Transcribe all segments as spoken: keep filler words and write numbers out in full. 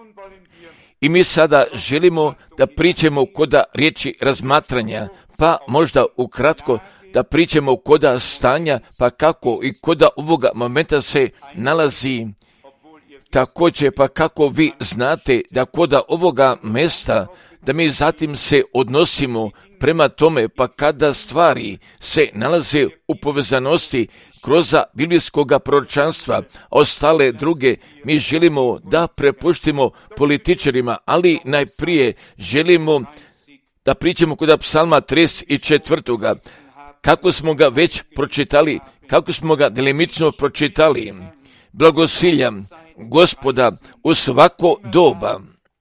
I mi sada želimo da pričamo koda riječi razmatranja, pa možda ukratko da pričamo koda stanja, pa kako i koda ovoga momenta se nalazi. Također, pa kako vi znate da koda ovoga mjesta, da mi zatim se odnosimo prema tome, pa kada stvari se nalaze u povezanosti kroz biblijskoga proročanstva, ostale druge mi želimo da prepuštimo političarima, ali najprije želimo da pričamo kod psalma trideset četvrtog kako smo ga već pročitali, kako smo ga delimično pročitali. Blagosiljam Gospoda u svako doba.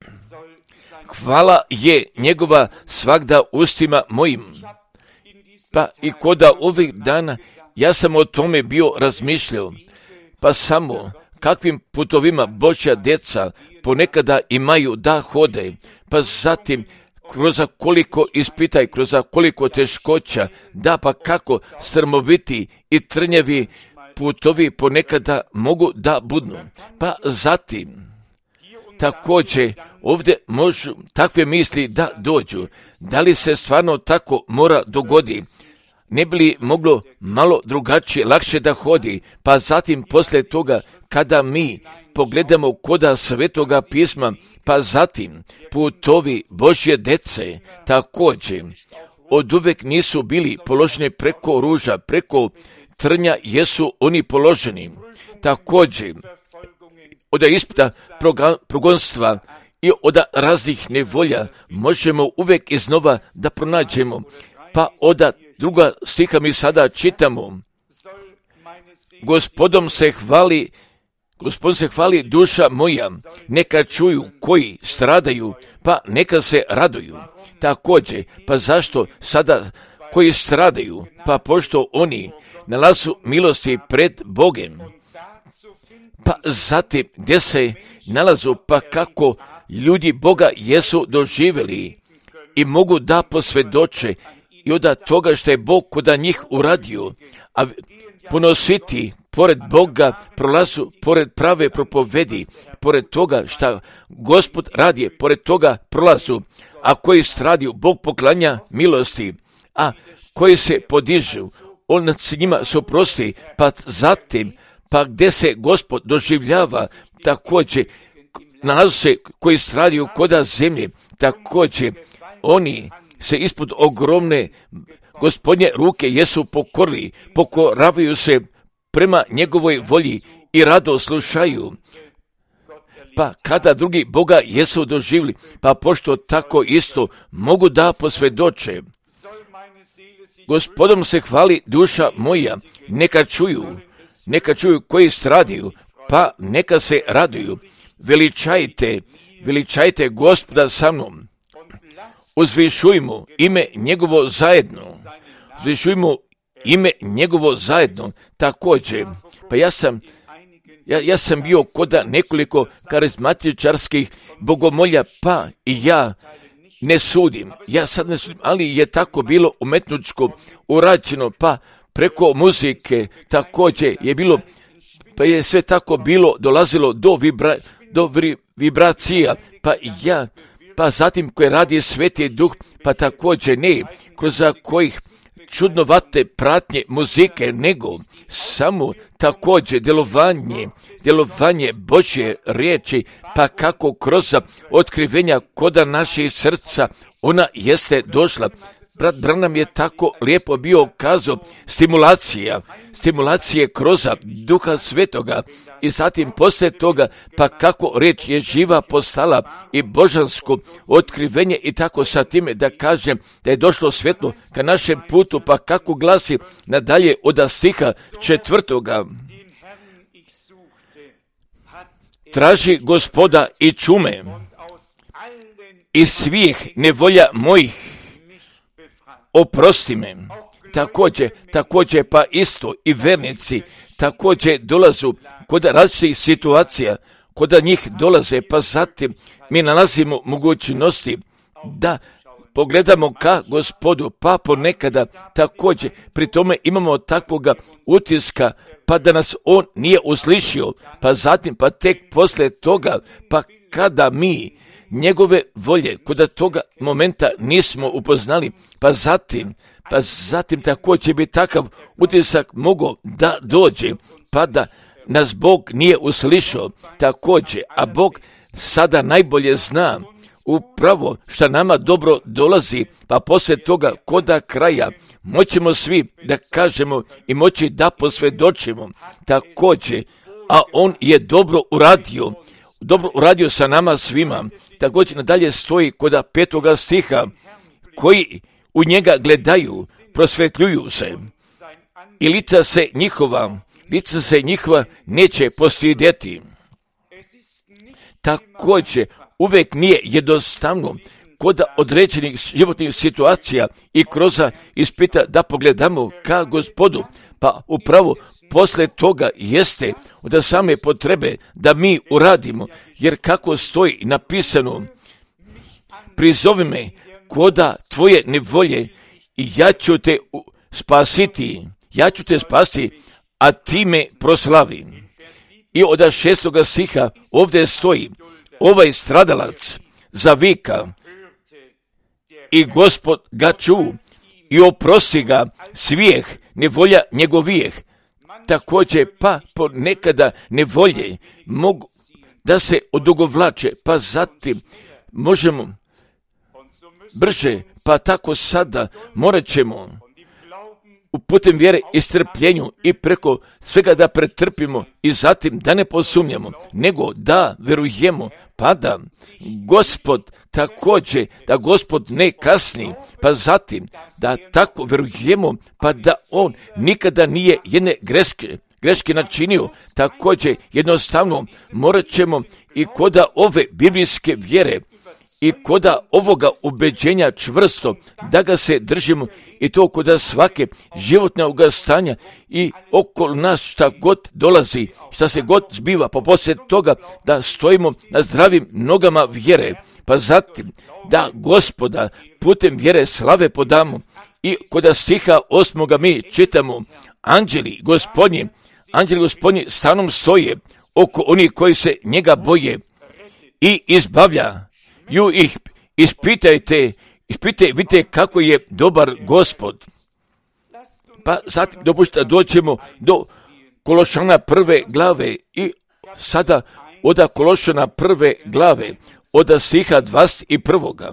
Hvala je njegova svagda ustima mojim. Pa i koda ovih dana ja sam o tome bio razmišljao, pa samo kakvim putovima Božja djeca ponekada imaju da hode, pa zatim kroz koliko ispitaj, kroz koliko teškoća, da pa kako strmoviti i trnjevi putovi ponekada mogu da budnu. Pa zatim također ovdje možu takve misli da dođu. Da li se stvarno tako mora dogodi? Ne bi li moglo malo drugačije, lakše da hodi? Pa zatim poslije toga kada mi pogledamo koda Svetoga pisma, pa zatim putovi Božje dece također od uvek nisu bili položeni preko ruža, preko trnja jesu oni položeni. Također od ispita progonstva i od raznih nevolja možemo uvek iznova da pronađemo. Pa od druga stiha mi sada čitamo: Gospodom se hvali, Gospod se hvali duša moja, neka čuju koji stradaju, pa neka se raduju. Također, pa zašto sada koji stradaju? Pa pošto oni nalazu milosti pred Bogem. Pa zatim gdje se nalazu, pa kako ljudi Boga jesu doživjeli i mogu da posvjedoče i od toga što je Bog koda njih uradio, a ponositi pored Boga prolazu, pored prave propovedi, pored toga što Gospod radi, pored toga prolazu, a koji stradiju, Bog poklanja milosti, a koji se podižu, on se njima suprosti, pa zatim, pa gdje se Gospod doživljava, također nalazu se koji stradiju koda zemlje, također oni se ispod ogromne Gospodnje ruke jesu pokorili, pokoravaju se prema njegovoj volji i rado slušaju. Pa kada drugi Boga jesu doživjeli, pa pošto tako isto mogu da posvjedoče. Gospodom se hvali duša moja, neka čuju, neka čuju koji stradaju, pa neka se raduju. Veličajte, veličajte Gospoda sa mnom. Uzvišujmo ime njegovo zajedno. Uzvišujmo ime njegovo zajedno. Također, pa ja sam, ja, ja sam bio koda nekoliko karizmatičarskih bogomolja, pa i ja ne sudim. Ja sad ne sudim, ali je tako bilo umetničko urađeno, pa preko muzike također je bilo, pa je sve tako bilo, dolazilo do, vibra, do vri, vibracija, pa ja, pa zatim koje radi Sveti Duh, pa također ne, kroz kojih čudnovate pratnje muzike, nego samo također djelovanje, djelovanje Božje riječi, pa kako kroz otkrivenja koda naših srca ona jeste došla. Brat Branham je tako lijepo bio kazao, stimulacija, stimulacije kroz Duha Svetoga i zatim poslije toga, pa kako riječ je živa postala i božansko otkrivenje i tako sa time da kažem da je došlo svjetlo ka našem putu, pa kako glasi nadalje od stiha četvrtoga. Traži Gospoda i čume, iz svih nevolja mojih oprosti me. Također, također pa isto i vernici također dolazu kod različitih situacija, kod njih dolaze, pa zatim mi nalazimo mogućnosti da pogledamo ka Gospodu, pa ponekada također pri tome imamo takvoga utiska, pa da nas on nije uslišio, pa zatim pa tek poslije toga, pa kada mi njegove volje, kada toga momenta nismo upoznali, pa zatim, pa zatim također bi takav utisak mogao da dođe, pa da nas Bog nije uslišao također, a Bog sada najbolje zna upravo što nama dobro dolazi, pa poslije toga koda kraja moćemo svi da kažemo i moći da posvjedočimo također, a on je dobro uradio, dobro uradio sa nama svima. Također nadalje stoji koda petoga stiha, koji u njega gledaju, prosvjetljuju se i lica se njihova, lica se njihova neće postidjeti. Također uvijek nije jednostavno kod određenih životnih situacija i kroz ispita da pogledamo ka Gospodu, pa upravo poslije toga jeste od same potrebe da mi uradimo, jer kako stoji napisano, prizovi me koda tvoje nevolje i ja ću te spasiti, ja ću te spasiti, a ti me proslavi. I od šestoga stiha ovdje stoji, ovaj stradalac zavika i Gospod ga ču i oprosti ga svijeh nevolja njegovijeh. Također pa ponekada nevolje mogu da se odugovlače, pa zatim možemo brže, pa tako sada morat ćemo u putem vjere i strpljenju i preko svega da pretrpimo i zatim da ne posumnjamo, nego da verujemo, pa da Gospod također, da Gospod ne kasni, pa zatim da tako verujemo, pa da on nikada nije jedne greške, greške načinio. Također jednostavno morat ćemo i koda ove biblijske vjere i koda ovoga ubeđenja čvrsto da ga se držimo, i to koda svake životnog stanja i okolo nas šta god dolazi, šta se god zbiva, pa poslije toga da stojimo na zdravim nogama vjere, pa zatim da Gospoda putem vjere slave podamo. I koda stiha osmoga mi čitamo, anđeli Gospodnji, anđeli Gospodnji stanom stoje oko onih koji se njega boje i izbavlja ju ih. Ispitajte, ispitajte, vidite kako je dobar Gospod. Pa zatim dopušta doćemo do Kološana prve glave i sada od Kološana prve glave, od stiha dvadeset prvog.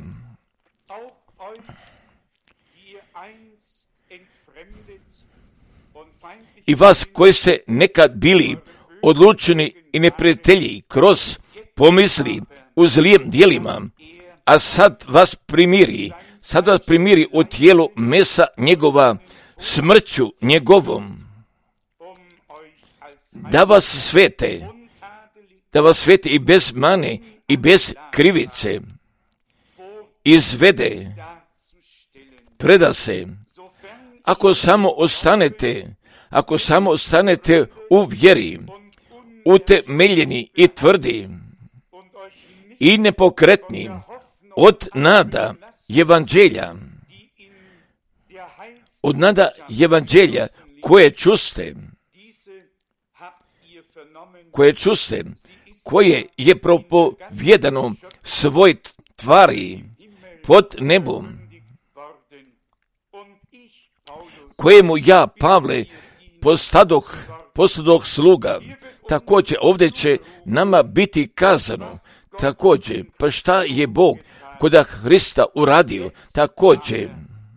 I vas koji ste nekad bili odlučeni i neprijatelji kroz pomisli u zlijem dijelima, a sad vas primiri, sad vas primiri u tijelu mesa njegova, smrću njegovom, da vas svete, da vas svete i bez mane i bez krivice, izvede, preda se, ako samo ostanete, ako samo ostanete u vjeri, utemeljeni i tvrdi i nepokretni od nada evanđelja, od nada evanđelja koje čuste, koje čuste, koje je propovjedano svoj tvari pod nebom, kojemu ja, Pavle, postadoh, postadoh sluga. Također ovdje će nama biti kazano, također, pa šta je Bog koda Hrista uradio, također,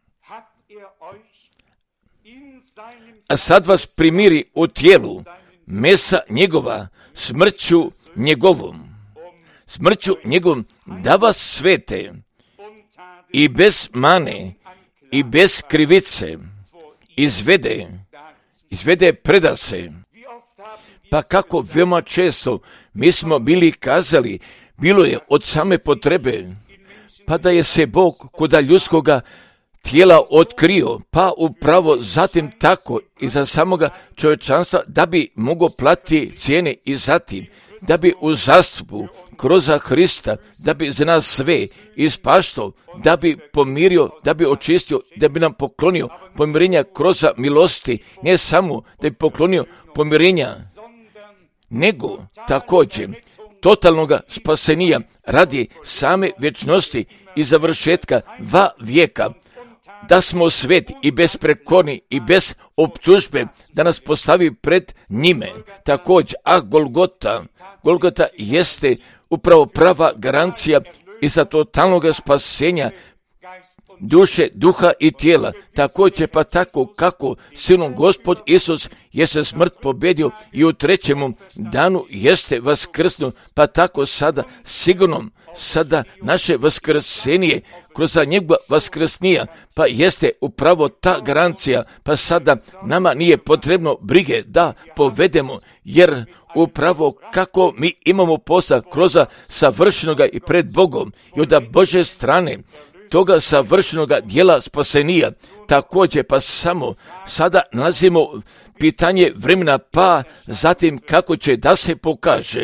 a sad vas primiri u tijelu mesa njegova, smrću njegovom, smrću njegovom, da vas svete i bez mane i bez krivice izvede, izvede preda se. Pa kako veoma često mi smo bili kazali, bilo je od same potrebe, pa da je se Bog koda ljudskoga tijela otkrio, pa upravo zatim tako i za samoga čovječanstva da bi mogao platiti cijene i zatim da bi u zastupu kroz Hrista, da bi za nas sve ispašto, da bi pomirio, da bi očistio, da bi nam poklonio pomirenja kroz milosti, ne samo da bi poklonio pomirenja, nego također totalnog spasenija radi same vječnosti i završetka dva vijeka, da smo sveti i besprekorni i bez optužbe, da nas postavi pred njime. Također, a Golgota, Golgota jeste upravo prava garancija i za totalnog spasenja duše, duha i tijela. Također pa tako kako silom Gospod Isus jeste smrt pobjedio i u trećemu danu jeste vaskrsnuo, pa tako sada sigurno sada naše vaskrsenije kroz njegova vaskrsnija, pa jeste upravo ta garancija, pa sada nama nije potrebno brige da povedemo, jer upravo kako mi imamo posla kroz savršenoga i pred Bogom i od Bože strane toga savršenoga dijela spasenija. Također pa samo sada nalazimo pitanje vremena, pa zatim kako će da se pokaže.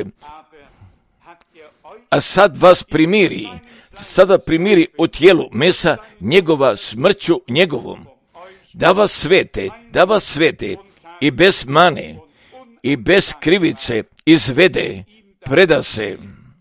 A sad vas primiri, sada primiri u tijelu mesa njegova smrću njegovom, da vas svete, da vas svete i bez mane i bez krivice izvede, preda se.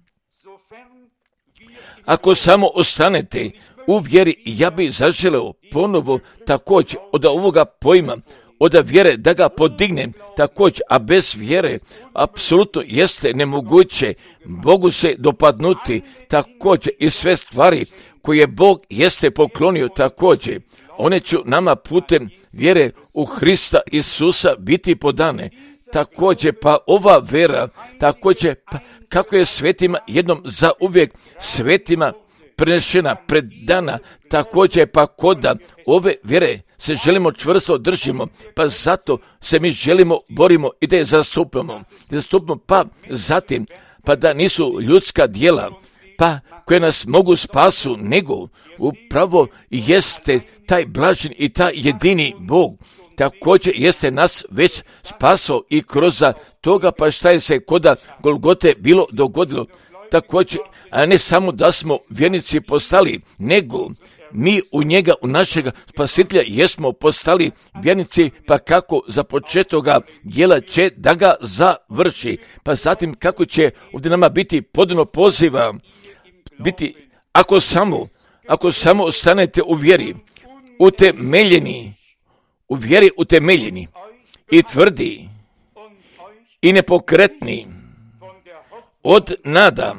Ako samo ostanete u vjeri, ja bi zaželeo ponovo također od ovoga pojma, od vjere da ga podignem također, a bez vjere apsolutno jeste nemoguće Bogu se dopadnuti također i sve stvari koje Bog jeste poklonio također. One će nama putem vjere u Hrista Isusa biti podane. Također pa ova vera, također pa kako je svetima jednom za uvijek svetima prenešena, predana, također pa koda ove vjere se želimo čvrsto držimo, pa zato se mi želimo, borimo i da je zastupamo. Zastupamo pa zatim, pa da nisu ljudska djela, pa koje nas mogu spasu, nego upravo jeste taj blažen i taj jedini Bog. Također jeste nas već spasao i kroz toga, pa šta je se koda Golgote bilo dogodilo. Također, a ne samo da smo vjernici postali, nego mi u njega, u našega spasitelja jesmo postali vjernici, pa kako za početoga djela će da ga završi, pa zatim kako će ovdje nama biti podano poziva, biti, ako samo, ako samo ostanete u vjeri, utemeljeni, u vjeri utemeljeni i tvrdi i nepokretni od nada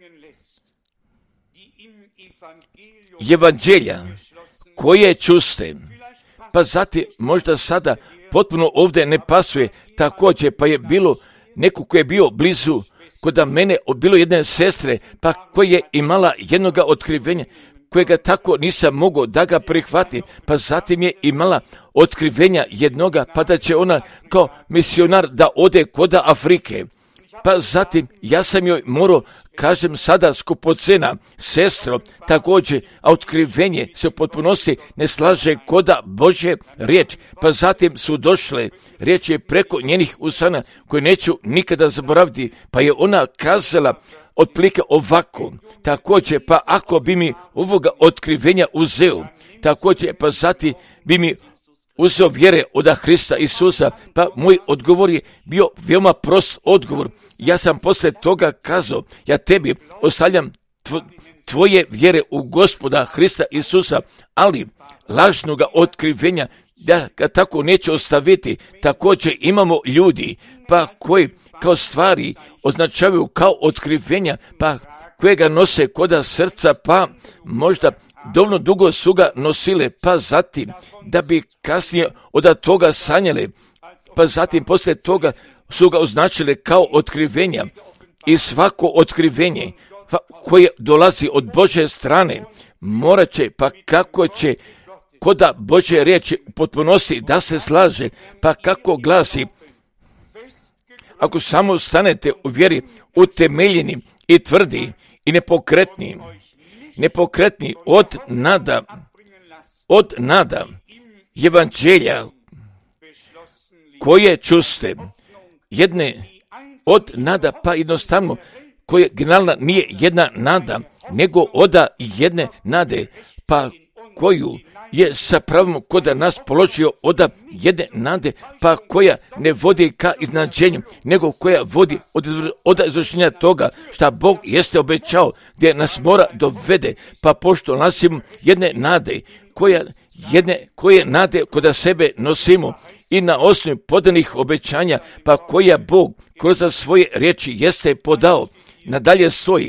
evanđelja koje čuste, pa zatim možda sada potpuno ovdje ne pasuje također, pa je bilo neko koji je bio blizu kod mene, bilo jedne sestre, pa koja je imala jednoga otkrivenja, kojega tako nisam mogao da ga prihvati, pa zatim je imala otkrivenja jednoga, pa da će ona kao misionar da ode kod Afrike. Pa zatim ja sam joj morao, kažem sada skupocena, sestro, također, a otkrivenje se u potpunosti ne slaže koda Božje riječ, pa zatim su došle, riječ je preko njenih usana koje neću nikada zaboraviti, pa je ona kazala otprilike ovako, također, pa ako bi mi ovoga otkrivenja uzeo, također, pa zatim bi mi uzeo vjere od Hrista Isusa, pa moj odgovor je bio veoma prost odgovor. Ja sam poslije toga kazao, ja tebi ostavljam tvo, tvoje vjere u Gospoda Hrista Isusa, ali lažnoga otkrivenja da ga tako neće ostaviti. Također imamo ljudi, pa koji kao stvari označavaju kao otkrivenja, pa koje ga nose koda srca, pa možda dovoljno dugo su ga nosile, pa zatim da bi kasnije od toga sanjale, pa zatim poslije toga su ga označile kao otkrivenja. I svako otkrivenje koje dolazi od Božje strane morat će, pa kako će koda Božje riječi u potpunosti da se slaže, pa kako glasi, ako samo stanete u vjeri utemeljeni i tvrdi i nepokretni, nepokretni od nada, od nada evanđelja koje čuste, jedne od nada, pa jednostavno koje generalna nije jedna nada, nego oda jedne nade, pa koju je sa pravom kod nas položio od jedne nade, pa koja ne vodi ka iznađenju, nego koja vodi od, od izvršenja toga šta Bog jeste obećao, gdje nas mora dovede, pa pošto nosimo jedne nade, koja jedne koje nade kod sebe nosimo i na osnovi podanih obećanja, pa koja Bog kroz svoje riječi jeste podao, nadalje stoji.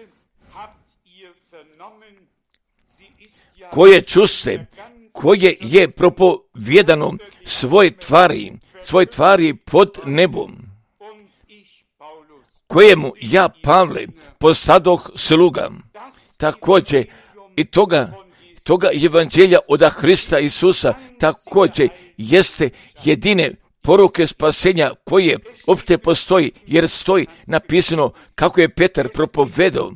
Koje čuste, koje je propovjedano svoje tvari, svoje tvari pod nebom, kojemu ja, Pavle, postadoh sluga. Također i toga, toga evanđelja od Hrista Isusa također jeste jedine poruke spasenja koje opšte postoji, jer stoji napisano kako je Petar propovedao.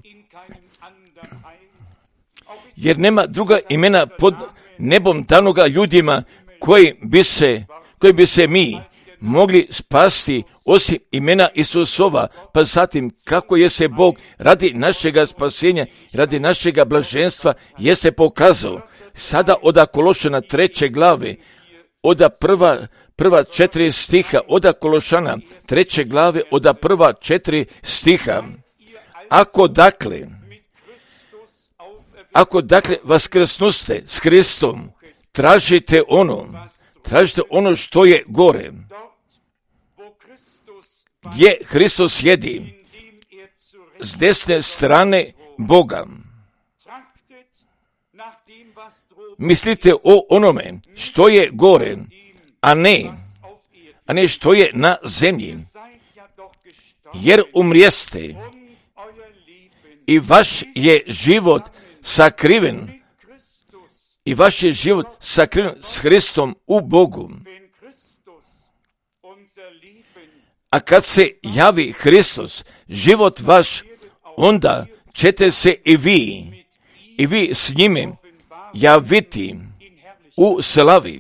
Jer nema druga imena pod nebom danoga ljudima koji bi se, koji bi se mi mogli spasti osim imena Isusova, pa zatim kako je se Bog radi našega spasenja, radi našega blaženstva je se pokazao. Sada od Kološana treće glave, od prva, prva četiri stiha, od Kološana treće glave, od prva četiri stiha. Ako dakle, Ako dakle vaskrsnuste s Hristom, tražite ono, tražite ono što je gore, gdje Hristos sjedi s desne strane Boga. Mislite o onome što je gore, a ne, a ne što je na zemlji, jer umrijeste i vaš je život sakriven i vaš je život sakriven s Hristom u Bogu. A kad se javi Hristos, život vaš, onda ćete se i vi, i vi s njime javiti u slavi.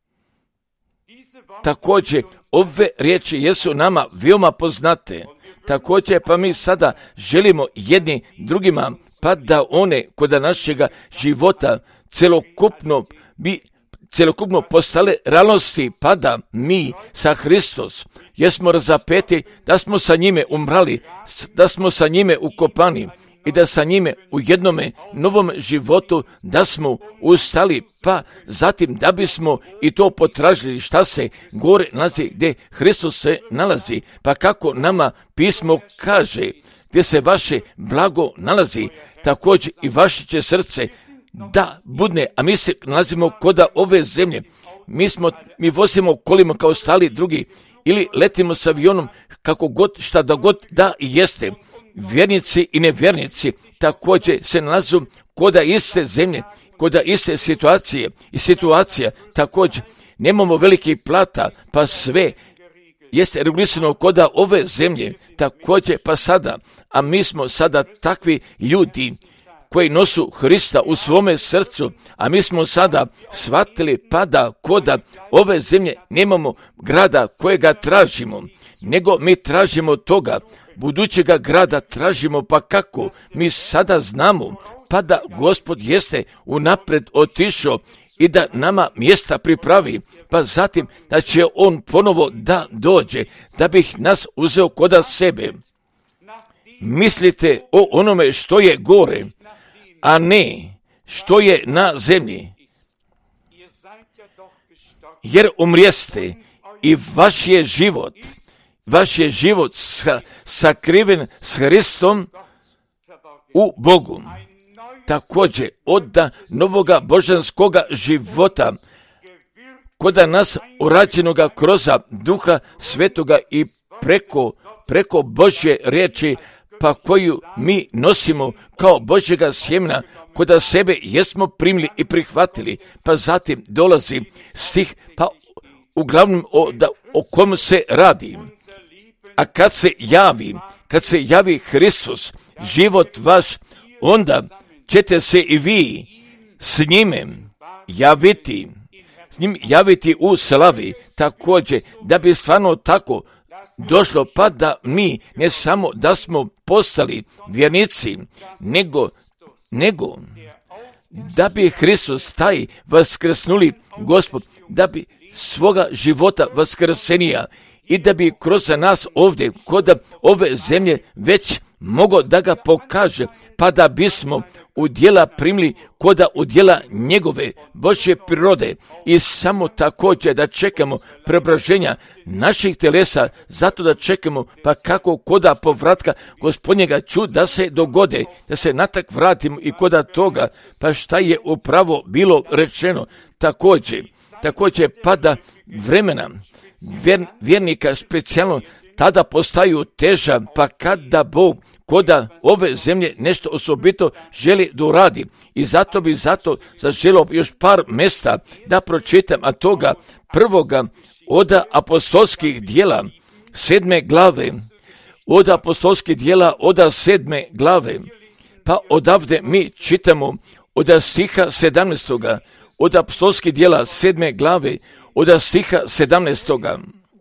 Također, ove riječi jesu nama veoma poznate. Također, pa mi sada želimo jedni drugima pa da one kod našega života celokupno bi celokupno postale realnosti, pa da mi sa Hristos jesmo razapeti, da smo sa njime umrali, da smo sa njime ukopani i da sa njime u jednome novom životu da smo ustali, pa zatim da bismo i to potražili šta se gore nalazi, gdje Hristos se nalazi, pa kako nama pismo kaže, gdje se vaše blago nalazi, također i vaše će srce da budne, a mi se nalazimo kod ove zemlje. Mi smo, mi vozimo kolima kao ostali drugi ili letimo s avionom kako god, šta da god da i jeste. Vjernici i nevjernici također se nalazu kod iste zemlje, kod iste situacije i situacija također. Nemamo velikih plata, pa sve jeste regulisano kod ove zemlje, također pa sada, a mi smo sada takvi ljudi koji nosu Hrista u svome srcu, a mi smo sada shvatili pa da kod ove zemlje nemamo grada kojega tražimo, nego mi tražimo toga, budućega grada tražimo, pa kako mi sada znamo, pa da Gospod jeste unapred otišao i da nama mjesta pripravi, pa zatim da će on ponovo da dođe, da bih nas uzeo kod sebe. Mislite o onome što je gore, a ne što je na zemlji. Jer umrijeste i vaš je život, vaš je život sa, sakriven s Hristom u Bogu. Također od novoga božanskoga života, kod nas urađenoga kroz Duha Svetoga i preko, preko Božje riječi, pa koju mi nosimo kao Božjega sjemena, kod sebe jesmo primili i prihvatili, pa zatim dolazi stih, pa uglavnom o, da, o kom se radi. A kad se javi, kad se javi Hristos, život vaš, onda ćete se i vi s njime javiti, s njim javiti u slavi, također da bi stvarno tako došlo, pa da mi ne samo da smo postali vjernici, nego, nego da bi Hristos, taj vaskrsnuli Gospod, da bi svoga života vaskrsenija i da bi kroz nas ovdje, kod ove zemlje, već mogo da ga pokaže, pa da bismo u djela primili koda u djela njegove Božje prirode i samo također da čekamo preobraženja naših telesa, zato da čekamo pa kako koda povratka Gospodnjega ču da se dogode, da se natak vratimo i koda toga, pa šta je upravo bilo rečeno također, također pada vremena vjer, vjernika specijalno tada postaju teža, pa kada Bog koda ove zemlje nešto osobito želi da uradi. I zato bi zato zaželio još par mjesta da pročitam, a toga prvoga od apostolskih dijela sedme glave, od apostolskih dijela od sedme glave, pa odavde mi čitamo od stiha sedamnaestoga, od apostolskih dijela sedme glave, od stiha sedamnaestoga.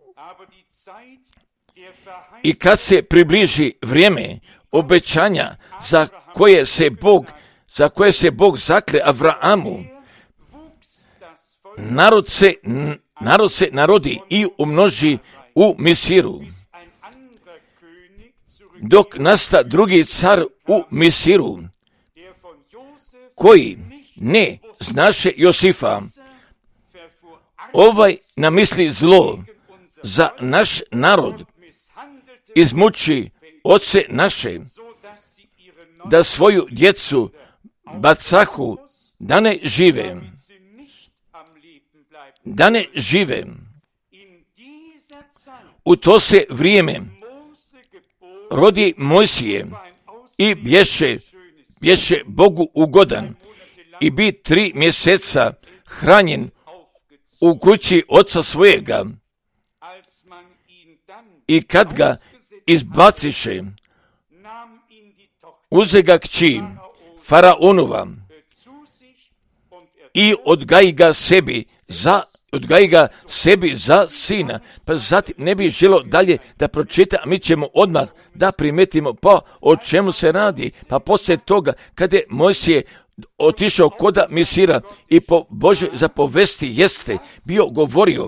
I kad se približi vrijeme obećanja za koje se Bog, za koje se Bog zakle Avrahamu, narod se, narod se narodi i umnoži u Misiru, dok nasta drugi car u Misiru, koji ne znaše Josifa, ovaj namisli zlo za naš narod, izmuči oce naše, da svoju djecu bacahu, da ne žive, da ne žive. U to se vrijeme rodi Mojsije i bješe, bješe Bogu ugodan i bi tri mjeseca hranjen u kući oca svojega. I kad ga izbaciše, uze ga kći Faraonova i odgaji ga sebi za, odgaji ga sebi za sina. Pa zatim ne bi želo dalje da pročita, a mi ćemo odmah da primetimo pa o čemu se radi. Pa poslije toga, kada je Mojsije otišao koda Misira i po Bože zapovesti jeste bio govorio,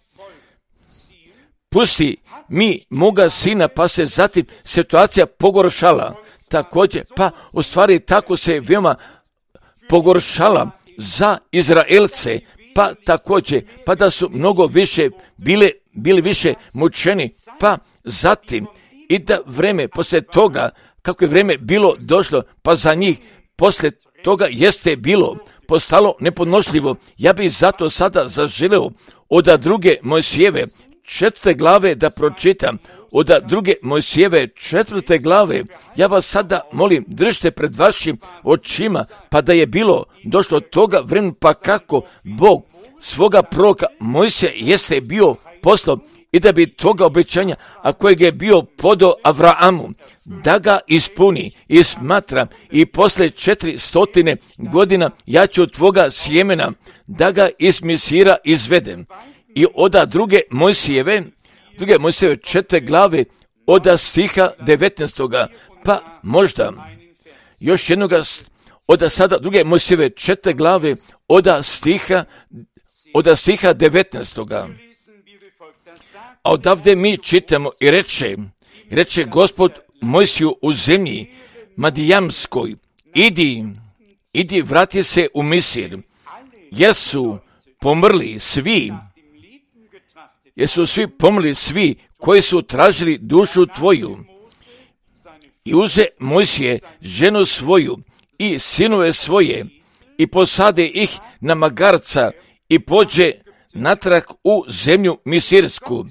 pusti mi moga sina, pa se zatim situacija pogoršala. Također, pa u stvari tako se veoma pogoršala za Izraelce, pa također, pa da su mnogo više bile, bili više mučeni, pa zatim i da vreme poslije toga, kako je vreme bilo došlo, pa za njih poslije toga jeste bilo postalo nepodnošljivo. Ja bih zato sada zaželeo od druge Mojsijeve četvrte glave da pročitam, od druge Mojsijeve četvrte glave. Ja vas sada molim, držite pred vašim očima, pa da je bilo došlo od toga vremena, pa kako Bog svoga proroka Mojsija jeste bio poslao i da bi toga obećanja, a kojeg je bio podao Avrahamu, da ga ispuni i smatra i posle četiri stotine godina ja ću tvoga sjemena da ga iz Misira izvedem. I oda druge Mojsijeve, druge Mojsijeve četvrte glave, oda stiha devetnaestoga, pa možda još jednoga, oda sada druge Mojsijeve četvrte glave, oda stiha, oda stiha devetnaestoga. A odavde mi čitamo i reče, reče Gospod Mojsiju u zemlji Madijamskoj, idi, idi vrati se u Misir, jer su pomrli svi, jer su svi pomrli svi koji su tražili dušu tvoju. I uze Mojsije ženu svoju i sinove svoje i posade ih na magarca i pođe natrag u zemlju Misirsku.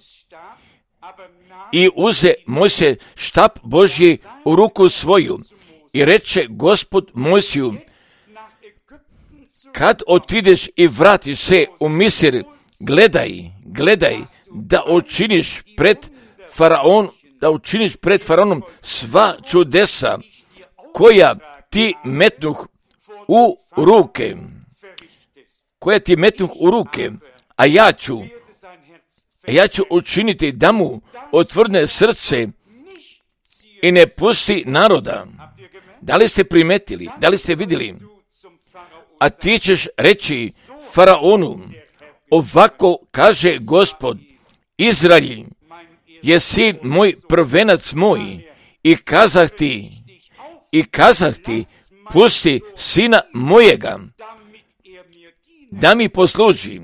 I uze Mojsije štap Božji u ruku svoju i reče Gospod Mojsiju, kad otideš i vratiš se u Misir, gledaj, gledaj da učiniš pred Faraon, da učiniš pred Faraonom sva čudesa koja ti metnuh u ruke, koja ti metnuh u ruke, a ja ću, a ja ću učiniti da mu otvrne srce i ne pusti naroda. Da li ste primetili, da li ste vidjeli a ti ćeš reći Faraonu, ovako kaže Gospod, Izrael je sin moj, prvenac moj, i kazah ti, i kazah ti, pusti sina mojega, da mi posluži,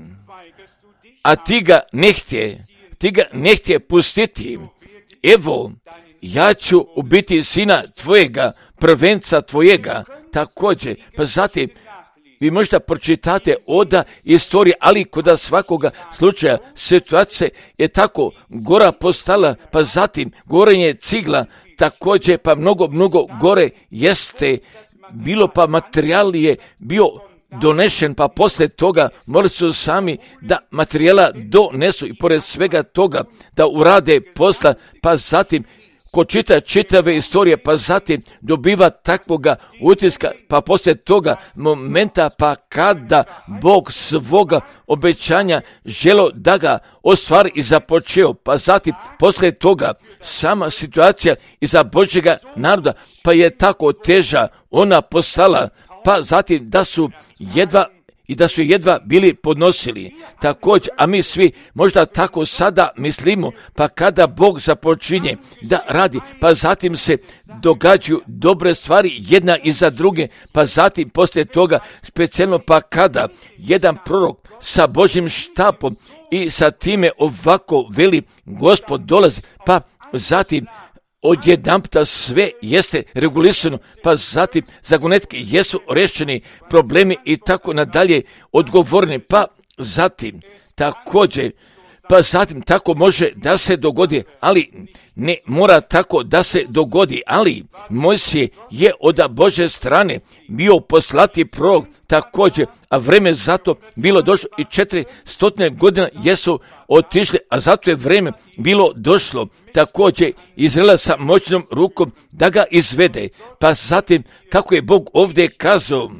a ti ga ne htje, ti ga ne htje pustiti. Evo, ja ću ubiti sina tvojega, prvenca tvojega, također. Pa zatim, vi možda pročitate oda istorije, ali kod svakoga slučaja situacija je tako gora postala, pa zatim gorenje cigla, također pa mnogo, mnogo gore jeste bilo, pa materijal je bio donešen, pa poslije toga morali su sami da materijala donesu i pored svega toga da urade posla, pa zatim ko čita čitave istorije, pa zatim dobiva takvoga utiska, pa poslije toga momenta, pa kada Bog svoga obećanja želo da ga ostvari i započeo, pa zatim poslije toga sama situacija iza Božjega naroda, pa je tako teža ona postala, pa zatim da su jedva i da su jedva bili podnosili. Također, a mi svi možda tako sada mislimo, pa kada Bog započinje da radi, pa zatim se događaju dobre stvari jedna iza druge, pa zatim poslije toga specijalno pa kada jedan prorok sa Božjim štapom i sa time ovako veli Gospod dolazi, pa zatim odjedanputa sve jeste regulisano, pa zatim zagonetke jesu rešeni, problemi i tako nadalje odgovorni, pa zatim također, pa zatim tako može da se dogodi, ali ne mora tako da se dogodi, ali Mojsije je od Božje strane bio poslati prorok također, a vreme zato bilo došlo i četiri stotine godina jesu otišli, a zato je vreme bilo došlo također Izraela sa moćnom rukom da ga izvede. Pa zatim, kako je Bog ovdje kazao,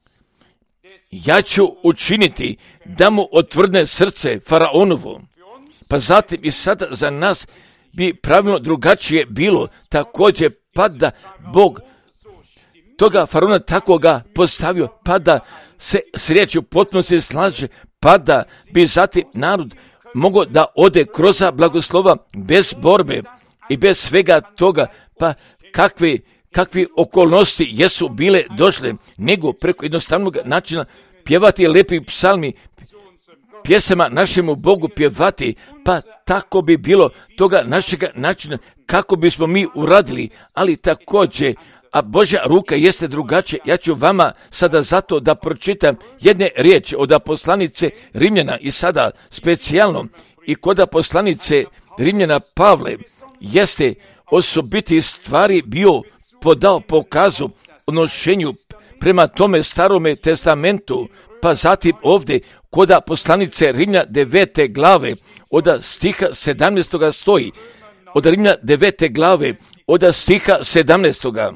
ja ću učiniti da mu otvrdne srce Faraonovo. Pa zatim i sada za nas bi pravilno drugačije bilo također, pa da Bog toga Faraona tako ga postavio, pa da se s riječju potpuno se slaže, pa da bi zatim narod mogao da ode kroz blagoslova bez borbe i bez svega toga, pa kakve, kakve okolnosti jesu bile došle, nego preko jednostavnog načina pjevati lepi psalmi, pjesama našemu Bogu pjevati, pa tako bi bilo toga našega načina kako bismo mi uradili, ali također, a Božja ruka jeste drugačija. Ja ću vama sada zato da pročitam jedne riječi od poslanice Rimljana i sada specijalno i kod poslanice Rimljana Pavle jeste osobiti stvari bio podao pokazu odnošenju prema tome starome testamentu, pa zatim ovdje kod poslanice Rimlja devete glave od stiha sedamnaestoga stoji, od Rimlja devete glave od stiha sedamnaestoga.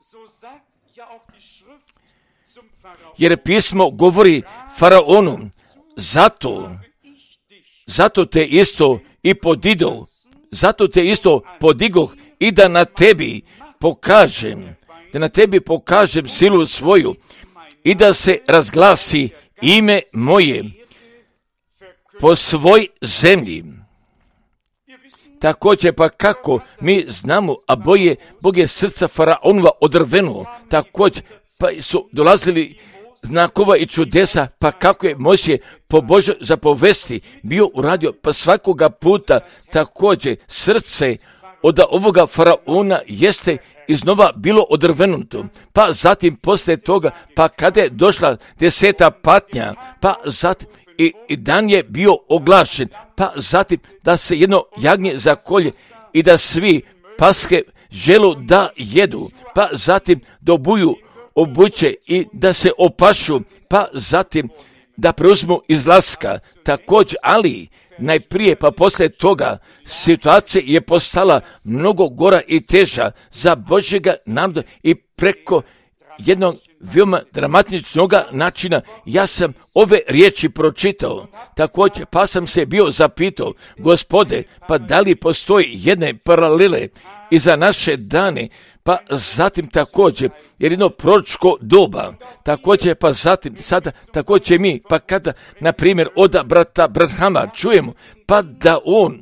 Jer pismo govori Faraonu, zato, zato te isto i podidoh, zato te isto podigoh i da na tebi pokažem, da na tebi pokažem silu svoju i da se razglasi ime moje po svoj zemlji. Također pa kako mi znamo, a boje Bog je srca Faraonova odrvenuo, također pa su dolazili znakova i čudesa, pa kako je Mojsije po Božoj zapovesti bio uradio, pa svakoga puta također srce od ovoga Faraona jeste iznova bilo odrvenuto, pa zatim poslije toga, pa kada je došla deseta patnja, pa zatim i, i dan je bio oglašen, pa zatim da se jedno jagnje zakolje i da svi paske želu da jedu, pa zatim dobuju obuće i da se opašu, pa zatim da preuzmu izlaska također, ali najprije pa poslije toga situacija je postala mnogo gora i teža za Božjega naroda i preko jednog veoma dramatičnog načina ja sam ove riječi pročitao. Također, pa sam se bio zapitao, Gospode, pa da li postoji jedne paralele i za naše dane, pa zatim također, jer jedno proročko doba, također, pa zatim, sada također mi, pa kada, na primjer, od brata Branhama čujemo, pa da on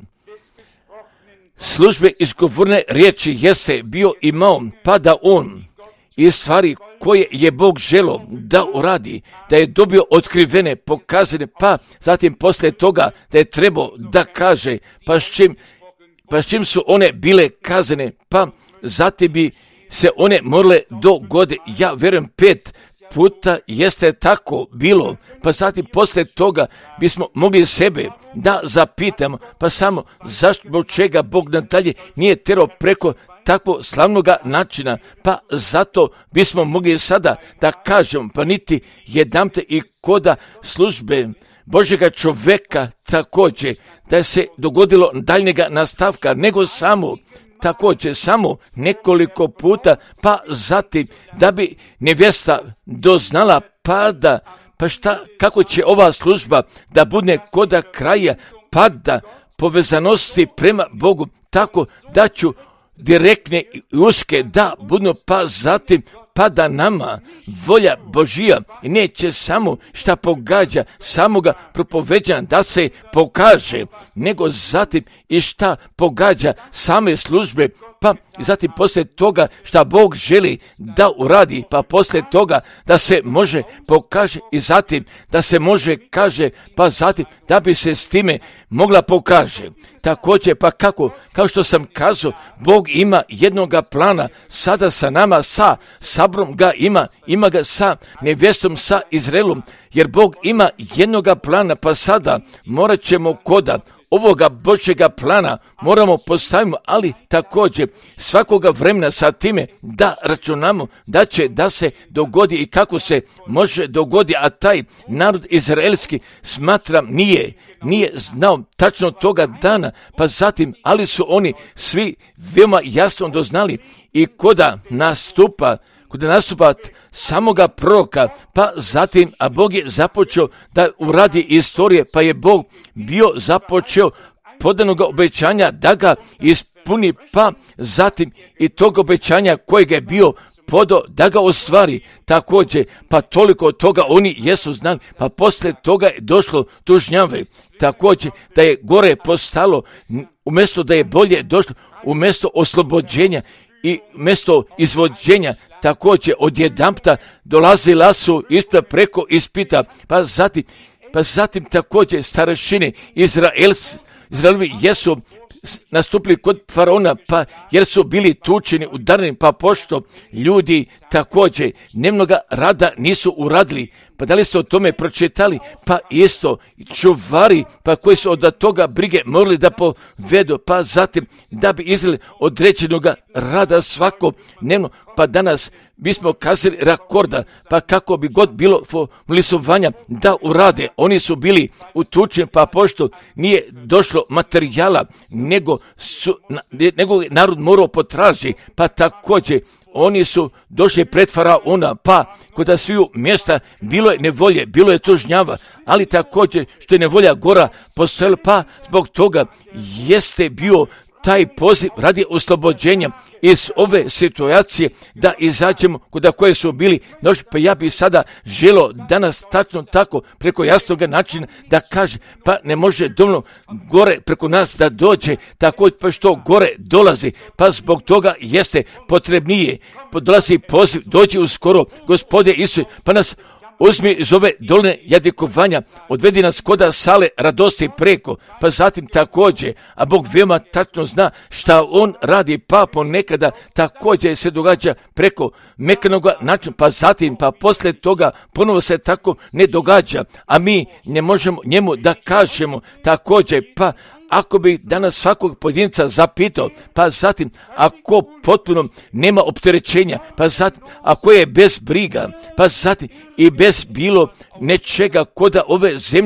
službe izgovorne riječi jeste bio imao, pa da on i stvari koje je Bog želio da uradi, da je dobio otkrivene, pokazane, pa zatim poslije toga da je trebao da kaže, pa s čim, pa s čim su one bile kazane, pa zatim bi se one morale dogoditi. Ja vjerujem pet puta jeste tako bilo, pa zatim poslije toga bismo mogli sebe da zapitamo, pa samo zašto, zbog čega Bog nadalje nije terao preko takvog slavnog načina, pa zato bismo mogli sada da kažemo, pa niti jedanput i koda službe Božjega čovjeka također da se dogodilo daljnjega nastavka, nego samo također samo nekoliko puta, pa zatim da bi nevjesta doznala, pa da, pa šta, kako će ova služba da bude koda kraja, pa da povezanosti prema Bogu, tako da ću direktne i uske da budu, pa zatim pa da nama volja Božija neće samo šta pogađa samoga propoveđanja da se pokaže, nego zatim i šta pogađa same službe, pa zatim poslije toga šta Bog želi da uradi, pa poslije toga da se može pokaže i zatim da se može kaže, pa zatim da bi se s time mogla pokaže. Također, pa kako, kao što sam kazao, Bog ima jednoga plana sada sa nama, sa Sabrom ga ima, ima ga sa nevjestom, sa Izraelom, jer Bog ima jednoga plana, pa sada morat ćemo koda ovoga Božjega plana moramo postaviti, ali također svakoga vremena sa time da računamo da će da se dogodi i kako se može dogodi, a taj narod izraelski smatram nije, nije znao tačno toga dana, pa zatim, ali su oni svi veoma jasno doznali i koda nastupa kod nastupa samoga proroka, pa zatim, a Bog je započeo da uradi istorije, pa je Bog bio započeo podanog obećanja da ga ispuni, pa zatim i tog obećanja kojeg je bio podo da ga ostvari također, pa toliko toga oni jesu znali, pa poslije toga je došlo tužnjave, također da je gore postalo, umjesto da je bolje došlo, umjesto oslobođenja i mjesto izvođenja, također odjedanpta dolazila su ispred preko ispita, pa zatim, pa zatim također starešine Izraelci, Izraelovi jesu nastupili kod faraona, pa jer su bili tučeni, udareni, pa pošto ljudi također nemnoga rada nisu uradili, pa da li ste o tome pročitali, pa isto čuvari, pa koji su od toga brige morali da povedu, pa zatim da bi izveli određenog rada svako dnevno, pa danas bismo kazali rakorda, pa kako bi god bilo lisovanja da urade, oni su bili utučeni, pa pošto nije došlo materijala, nego, su, nego narod morao potraži, pa također oni su došli pred faraona, pa kod sviju mjesta bilo je nevolje, bilo je tužnjava, ali također što je nevolja gora postojala, pa zbog toga jeste bio taj poziv radi oslobođenja iz ove situacije da izađemo kod koje su bili došli, pa ja bih sada želio danas tačno tako preko jasnog načina da kaže, pa ne može dovoljno gore preko nas da dođe, tako pa što gore dolazi, pa zbog toga jeste potrebnije, dolazi poziv, dođi uskoro, Gospode Isus, pa nas uzmi iz ove doline jadikovanja, odvedi nas koda sale radosti preko, pa zatim također, a Bog veoma tačno zna šta on radi, pa ponekada također se događa preko mekanog načina, pa zatim, pa poslije toga ponovo se tako ne događa, a mi ne možemo njemu da kažemo također, pa ako bi danas svakog pojedinca zapitao, pa zatim ako potpuno nema opterećenja, pa zatim ako je bez briga, pa zatim i bez bilo nečega koda ove zemlje,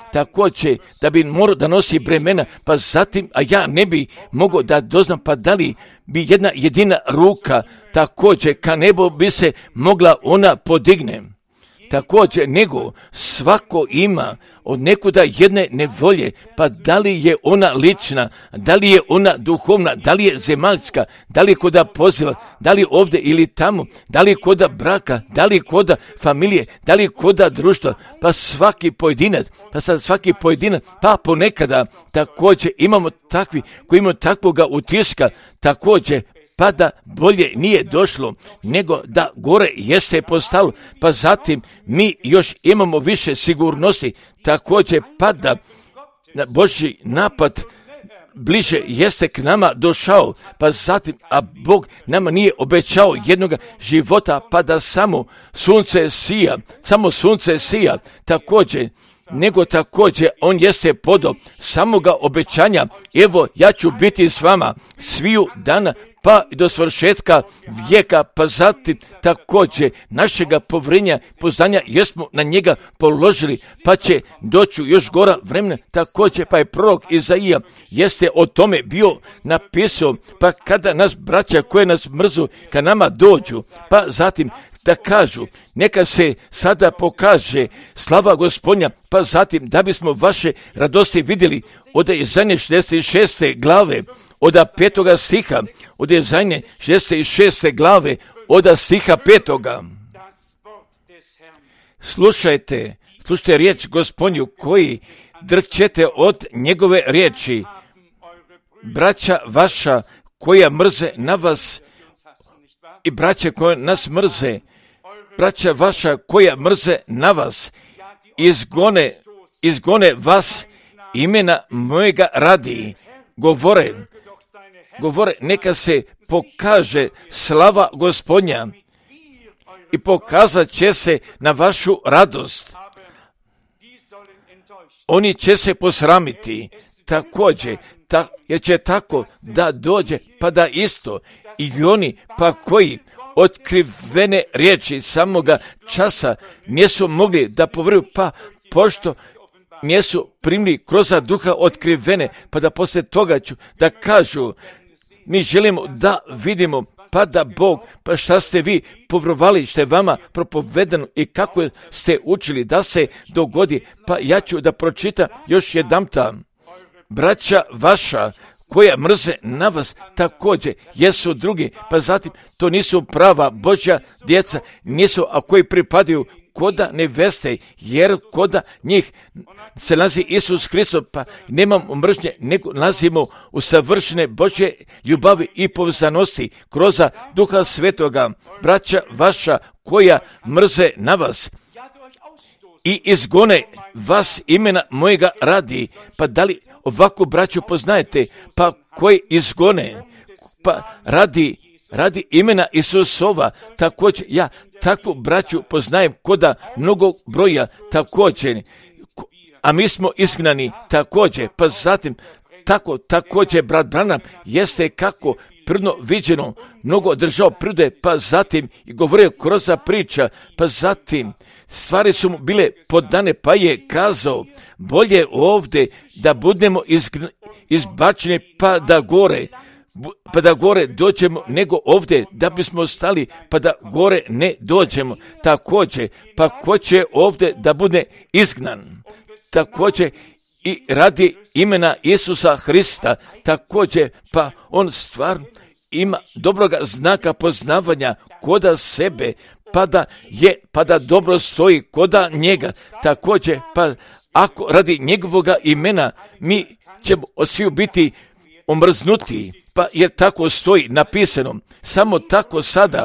također da bi morao da nosi bremena, pa zatim, a ja ne bi mogao da doznam, pa da li bi jedna jedina ruka također ka nebu bi se mogla ona podigne. Također, nego svako ima od nekuda jedne nevolje, pa da li je ona lična, da li je ona duhovna, da li je zemaljska, da li je koda poziva, da li je ovdje ili tamo, da li je koda braka, da li je koda familije, da li je koda društva, pa svaki pojedinac, pa sad svaki pojedinac, pa ponekada također imamo takvi koji imaju takvoga utiska, također pa da bolje nije došlo, nego da gore jeste postalo, pa zatim mi još imamo više sigurnosti, također pa da Božji napad bliže jeste k nama došao, pa zatim, a Bog nama nije obećao jednoga života, pa da samo sunce sija, samo sunce sija, također, nego također on jeste podao samoga obećanja, evo ja ću biti s vama sviju dana, pa do svršetka vijeka, pa zatim također našega povrenja, poznanja, jesmo na njega položili, pa će doći još gora vremena, također pa je prorok Izaija jeste o tome bio napisao, pa kada nas braća koje nas mrzu, kad nama dođu, pa zatim da kažu, neka se sada pokaže slava Gospodnja, pa zatim da bismo vaše radosti vidjeli od Izaije šezdeset šeste glave, od petoga stiha, od Izaije šezdeset šeste glave, od stiha petoga. Slušajte, slušajte riječ Gospodnju koji drhćete od njegove riječi. Braća vaša koja mrze na vas i braća koja nas mrze, braća vaša koja mrze na vas, izgone, izgone vas imena mojega radi, govore, govore, neka se pokaže slava Gospodnja i pokazat će se na vašu radost. Oni će se posramiti također, ta, jer će tako da dođe, pa da isto i oni pa koji otkrivene riječi samoga časa nisu mogli da povjeruju, pa pošto nisu primili kroz duha otkrivene, pa da poslije toga ću da kažu, mi želimo da vidimo, pa da Bog, pa šta ste vi povjerovali, što je vama propovedano i kako ste učili da se dogodi, pa ja ću da pročitam još jedanputa. Braća vaša koja mrze na vas također jesu drugi, pa zatim to nisu prava Božja djeca, nisu, a koji pripadaju koda neveste, jer koda njih se nalazi Isus Hristos, pa nemamo mržnje, nego nalazimo u savršene Božje ljubavi i povezanosti kroz Duha Svetoga. Braća vaša koja mrze na vas i izgone vas imena mojega radi, pa da li ovako braću poznajete, pa koji izgone, pa radi, radi imena Isusova, također ja takvu braću poznajem koda mnogo broja također, a mi smo izgnani također, pa zatim tako također brat Branham jeste kako prvno viđeno, mnogo držao prude, pa zatim i govorio kroz priča, pa zatim stvari su mu bile podane, pa je kazao, bolje ovdje da budemo izgn, izbačeni pa da gore, pa da gore dođemo, nego ovdje da bismo stali pa da gore ne dođemo. Također, pa ko će ovdje da bude izgnan? Također i radi imena Isusa Hrista, također pa on stvarno ima dobroga znaka poznavanja koda sebe, pa da je, pa da dobro stoji koda njega, također pa ako radi njegovoga imena mi ćemo svi biti omrznuti, pa jer tako stoji napisano, samo tako sada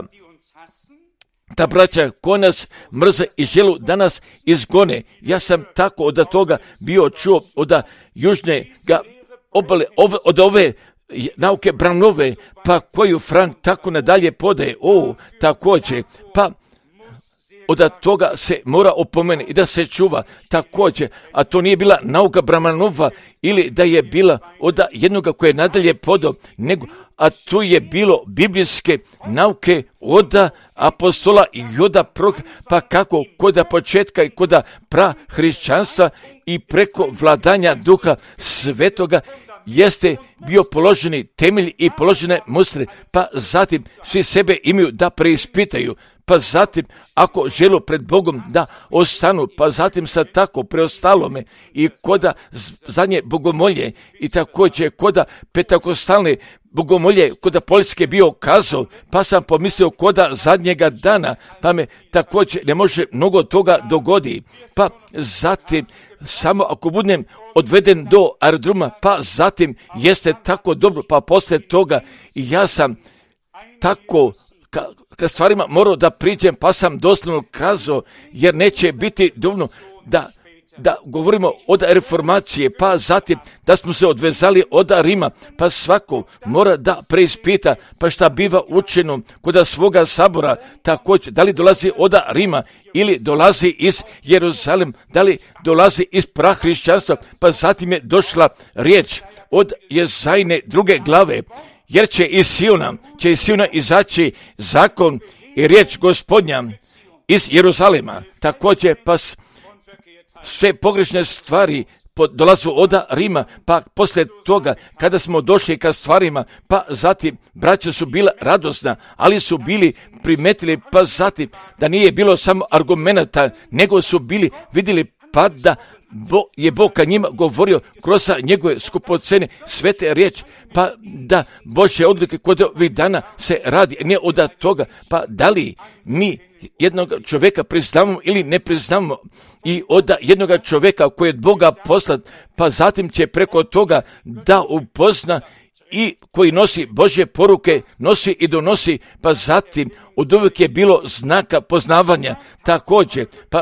ta braća ko nas mrze i želu da nas izgone. Ja sam tako od toga bio čuo od južnega obale, ove, od ove nauke Branove, pa koju Frank tako nadalje podaje, o, također, pa od toga se mora opomeni i da se čuva također, a to nije bila nauka Bramanova ili da je bila od jednoga koje je nadalje podao, nego, a to je bilo biblijske nauke od apostola i od proroka, pa kako koda početka i koda pra hrišćanstva i preko vladanja Duha Svetoga jeste bio položeni temelj i položene mustre, pa zatim svi sebe imaju da preispitaju, pa zatim ako žele pred Bogom da ostanu, pa zatim sa tako preostalome i koda zadnje bogomolje i također koda petakostalne bogomolje, koda Poljske bio kazao, pa sam pomislio koda zadnjega dana, pa me također ne može mnogo toga dogodi, pa zatim samo ako budem odveden do aerodroma, pa zatim jeste tako dobro, pa poslije toga i ja sam tako ka, ka stvarima morao da priđem, pa sam doslovno kazao, jer neće biti dovoljno da, da govorimo od reformacije, pa zatim da smo se odvezali od Rima, pa svako mora da preispita, pa šta biva učeno kod svoga sabora, također, da li dolazi od Rima ili dolazi iz Jeruzalem, da li dolazi iz prahrišćanstva, pa zatim je došla riječ od Jezajne druge glave, jer će iz Siona, će iz Siona izaći zakon i riječ Gospodnja iz Jeruzalema, također pa sve pogrešne stvari dolazu od Rima, pa poslije toga kada smo došli ka stvarima, pa zatim braća su bila radosna, ali su bili primetili, pa zatim da nije bilo samo argumenata, nego su bili vidjeli pa da Bo, je Bog ka njima govorio kroz njegove skupocene svete riječi, pa da Božje odlike kod ovih dana se radi, ne od toga, pa da li mi jednog čovjeka priznamo ili ne priznamo i od jednog čovjeka koji je od Boga poslat, pa zatim će preko toga da upozna i koji nosi Božje poruke, nosi i donosi, pa zatim od uvijek je bilo znaka poznavanja također, pa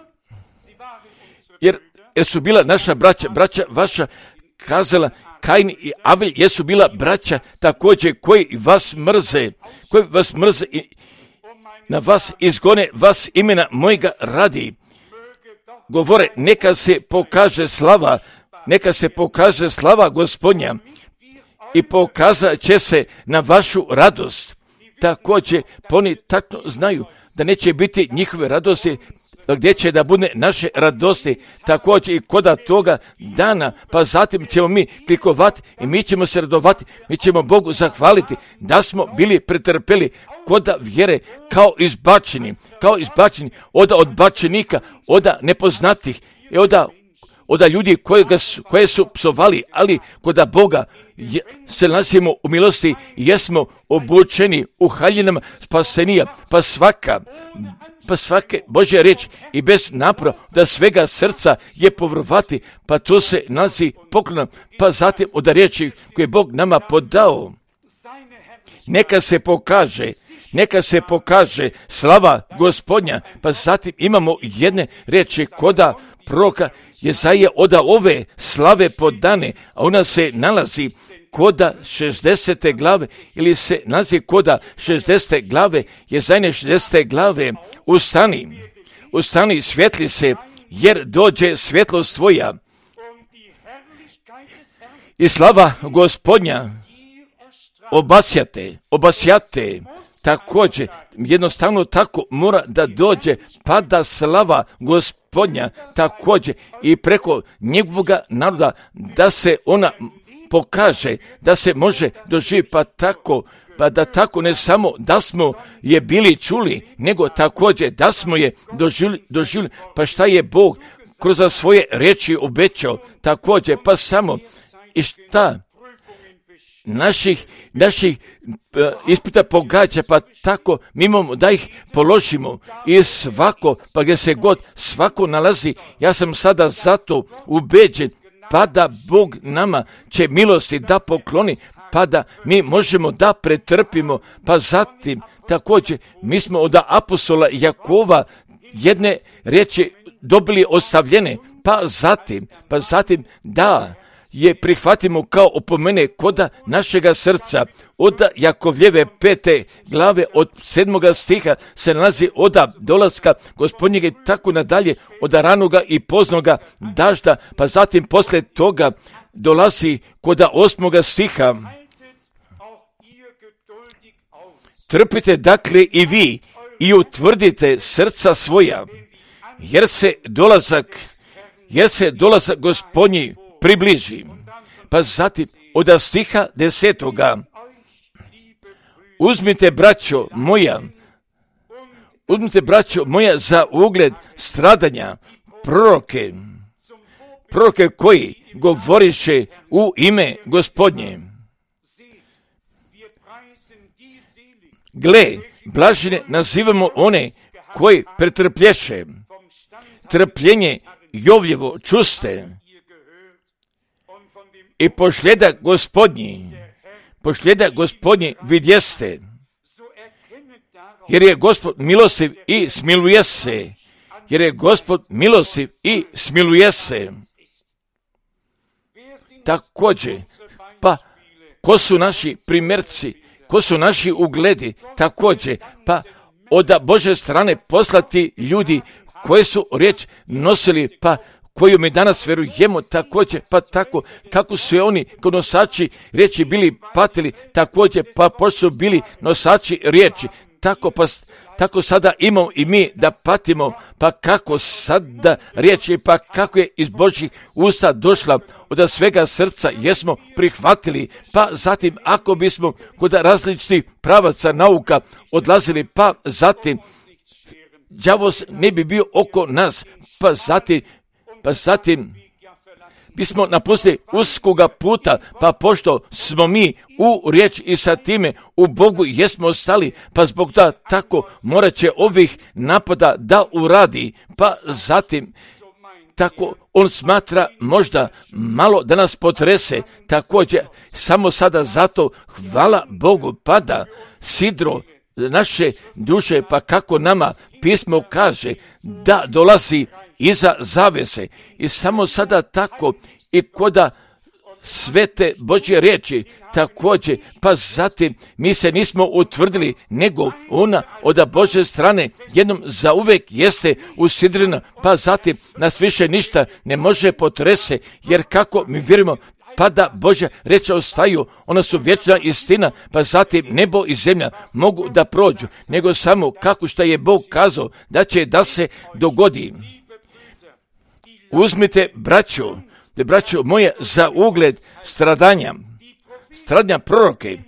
jer jer su bila naša braća, braća vaša kazala, Kain i Avel jesu bila braća također koji vas mrze, koji vas mrze i na vas izgone vas imena mojega radi. Govore, neka se pokaže slava, neka se pokaže slava Gospodnja i pokazat će se na vašu radost. Također, oni tačno znaju da neće biti njihove radosti, gdje će da bude naše radosti, također i koda toga dana, pa zatim ćemo mi klikovati i mi ćemo se radovati, mi ćemo Bogu zahvaliti da smo bili pretrpeli koda vjere kao izbačeni, kao izbačeni od odbačenika, od nepoznatih i od od ljudi koje, su, koje su psovali, ali kod Boga je, se nalazimo u milosti i jesmo obučeni u haljinama spasenija, pa svaka, pa svake Božja riječ i bez napora da svega srca je povrovati, pa to se nalazi poklona, pa zatim od riječi koje Bog nama podao. Neka se pokaže, neka se pokaže slava Gospodnja, pa zatim imamo jedne riječi koda proroka Jesaja od ove slave podane, a ona se nalazi koda šezdesete glave ili se nalazi koda šezdesete glave, Jezajne šezdesete glave. Ustani, ustani, svjetli se, jer dođe svjetlost tvoja i slava Gospodnja obasjate, obasjate. Također, jednostavno tako mora da dođe, pa da slava Gospodnja također i preko njegovoga naroda da se ona pokaže, da se može doživjeti, pa tako, pa da tako ne samo da smo je bili čuli, nego također da smo je doživjeli, doživjeli pa šta je Bog kroz svoje riječi obećao, također, pa samo i šta naših, naših uh, ispita pogađa, pa tako mi imamo da ih položimo i svako, pa gdje se god svako nalazi, ja sam sada zato ubeđen, pa da Bog nama će milosti da pokloni, pa da mi možemo da pretrpimo, pa zatim također mi smo od apostola Jakova jedne riječi dobili ostavljene, pa zatim, pa zatim da je prihvatimo kao opomene koda našega srca. Od Jakovljeve pete glave od sedmoga stiha se nalazi oda dolaska Gospodnjega i tako nadalje, od ranoga i poznoga dažda, pa zatim posle toga dolazi koda osmoga stiha. Trpite dakle i vi i utvrdite srca svoja, jer se dolazak, jer se dolazak Gospodnji približi. Pa zatim od stiha desetoga. Uzmite, braćo moja, uzmite, braćo moja, za ugled stradanja proroke, proroke koji govoriše u ime Gospodnje. Gle, blažene nazivamo one koji pretrplješe, trpljenje Jovljevo čuste i pošljeda Gospodnji, pošljeda Gospodnji vidjeste, jer je Gospod milostiv i smiluje se, jer je Gospod milostiv i smiluje se. Također, pa ko su naši primjerci, ko su naši ugledi, također, pa od Bože strane poslati ljudi koji su riječ nosili, pa koju mi danas vjerujemo, također, pa tako kako su oni kao nosači riječi bili patili, također, pa pošto su bili nosači riječi, tako pa tako sada imamo i mi da patimo, pa kako sada riječi, pa kako je iz Božjih usta došla od svega srca, jesmo prihvatili, pa zatim ako bismo kod različitih pravaca nauka odlazili, pa zatim đavo ne bi bio oko nas, pa zatim, pa zatim bismo napustili uskoga puta, pa pošto smo mi u riječ i sa time u Bogu jesmo ostali, pa zbog da tako morat će ovih napada da uradi, pa zatim tako on smatra možda malo da nas potrese, također samo sada zato hvala Bogu pada sidro naše duše, pa kako nama pismo kaže da dolazi iza zavese i samo sada tako i koda svete Božje riječi također, pa zatim mi se nismo utvrdili, nego ona od Božje strane jednom zauvek jeste usidrena, pa zatim nas više ništa ne može potrese, jer kako mi vjerujemo, pa da Božja riječ ostaju, ona su vječna istina, pa zatim nebo i zemlja mogu da prođu, nego samo kako što je Bog kazao da će da se dogodi. Uzmite, braćo, te braćo moje, za ugled stradanja, stradanja proroke,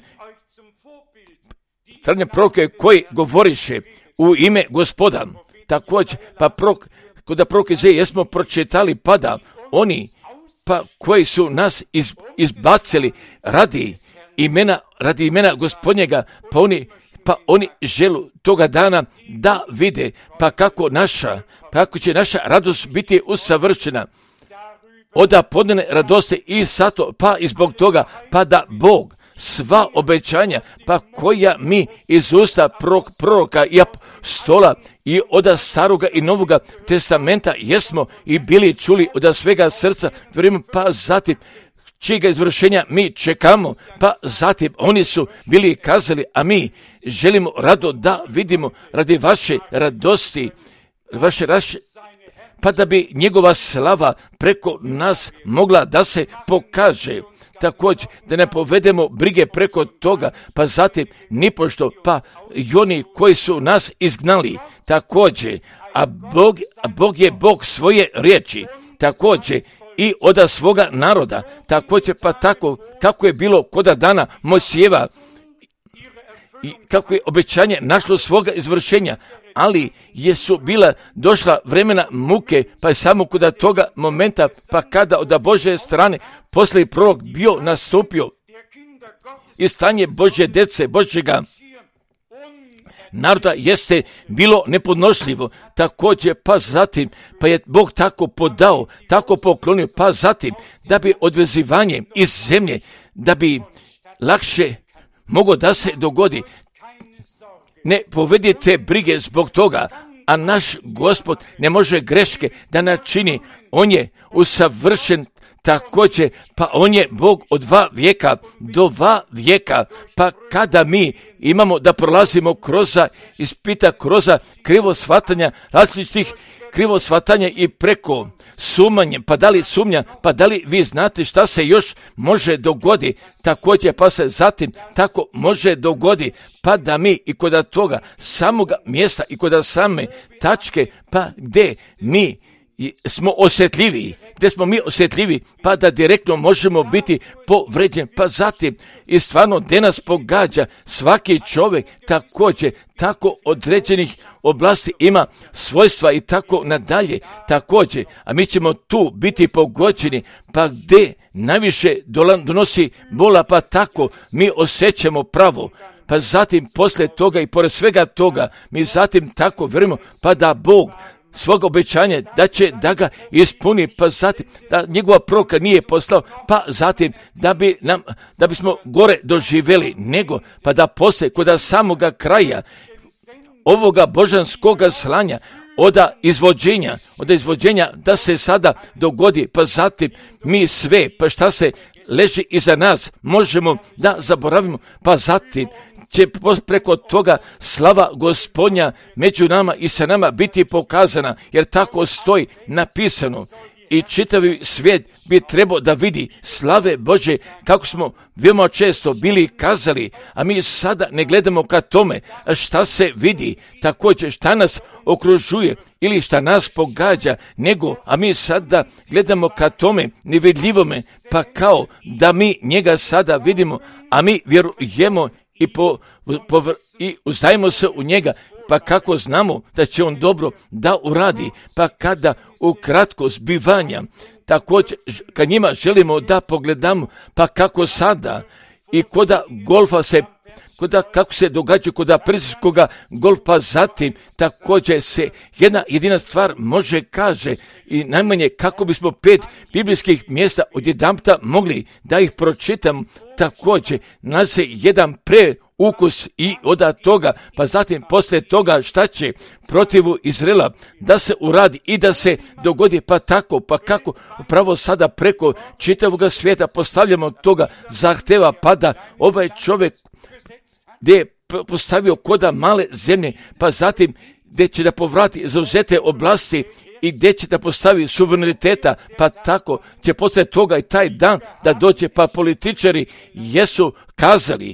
stradanja proroke koji govoriše u ime Gospoda. Također, pa prorok, kod proroke Izaije jesmo pročitali, pada oni pa koji su nas iz, izbacili radi imena, radi imena Gospodnjega, pa oni, pa oni želu toga dana da vide, pa kako naša, pa kako će naša radost biti usavršena. Oda podnene radosti i sato, pa i zbog toga, pa da Bog sva obećanja, pa koja mi iz usta prorok, proroka i apostola i od staroga i novoga testamenta jesmo i bili čuli od svega srca, vjerujemo, pa zatim čijega izvršenja mi čekamo, pa zatim oni su bili kazali, a mi želimo rado da vidimo radi vaše radosti, vaše raše, pa da bi njegova slava preko nas mogla da se pokaže. Također, da ne povedemo brige preko toga, pa zatim nipošto, pa i oni koji su nas izgnali, također, a Bog, a Bog je Bog svoje riječi, također, i od svoga naroda, također, pa tako, kako je bilo koda dana Mojsijeva, i kako je obećanje našlo svoga izvršenja, ali jesu bila došla vremena muke, pa je samo kod toga momenta, pa kada od Božje strane poslije prorok bio nastupio i stanje Božje djece, Božjega naroda jeste bilo nepodnošljivo, također, pa zatim, pa je Bog tako podao, tako poklonio, pa zatim, da bi odvezivanje iz zemlje, da bi lakše moglo da se dogodi. Ne povedite brige zbog toga, a naš Gospod ne može greške da načini, on je usavršen također, pa on je Bog od dva vijeka do dva vijeka, pa kada mi imamo da prolazimo kroz ispita, kroz krivo shvatanja, različitih krivo shvatanja i preko sumanje, pa da li sumnja, pa da li vi znate šta se još može dogodi, također pa se zatim tako može dogodi, pa da mi i kod toga samoga mjesta i kod same tačke, pa gdje mi smo osjetljiviji, gdje smo mi osjetljivi, pa da direktno možemo biti povređeni, pa zatim i stvarno gdje nas pogađa svaki čovjek također tako određenih oblasti ima svojstva i tako nadalje također, a mi ćemo tu biti pogođeni, pa gdje najviše donosi bola, pa tako mi osjećamo pravo. Pa zatim poslije toga i pored svega toga mi zatim tako vjerujemo, pa da Bog svog obećanja da će da ga ispuni, pa zatim da njegova proroka nije poslao, pa zatim da bi nam, da bismo gore doživjeli nego, pa da poslije kod samoga kraja ovoga božanskoga slanja, od izvođenja, od izvođenja da se sada dogodi, pa zatim mi sve, pa šta se leži iza nas, možemo da zaboravimo, pa zatim će preko toga slava Gospodnja među nama i sa nama biti pokazana, jer tako stoji napisano. I čitavi svijet bi trebao da vidi slave Bože, kako smo veoma često bili kazali, a mi sada ne gledamo ka tome šta se vidi, također šta nas okružuje ili šta nas pogađa, nego, a mi sada gledamo ka tome nevidljivome, pa kao da mi njega sada vidimo, a mi vjerujemo i, po, po, i uzdajemo se u njega, pa kako znamo da će on dobro da uradi, pa kada ukratko zbivanja, također kad njima želimo da pogledamo, pa kako sada i koda golfa se, koda, kako se događa koda persijskoga golfa, zatim također se jedna jedina stvar može kaže i najmanje kako bismo pet biblijskih mjesta odjedanputa mogli da ih pročitam, također nas se jedan pre ukus i od toga, pa zatim poslije toga šta će protivu Izraela da se uradi i da se dogodi, pa tako, pa kako upravo sada preko čitavog svijeta postavljamo toga zahteva, pa da ovaj čovjek gdje je postavio koda male zemlje, pa zatim gdje će da povrati zauzete oblasti i gdje će da postavi suvereniteta, pa tako će poslije toga i taj dan da dođe, pa političari jesu kazali,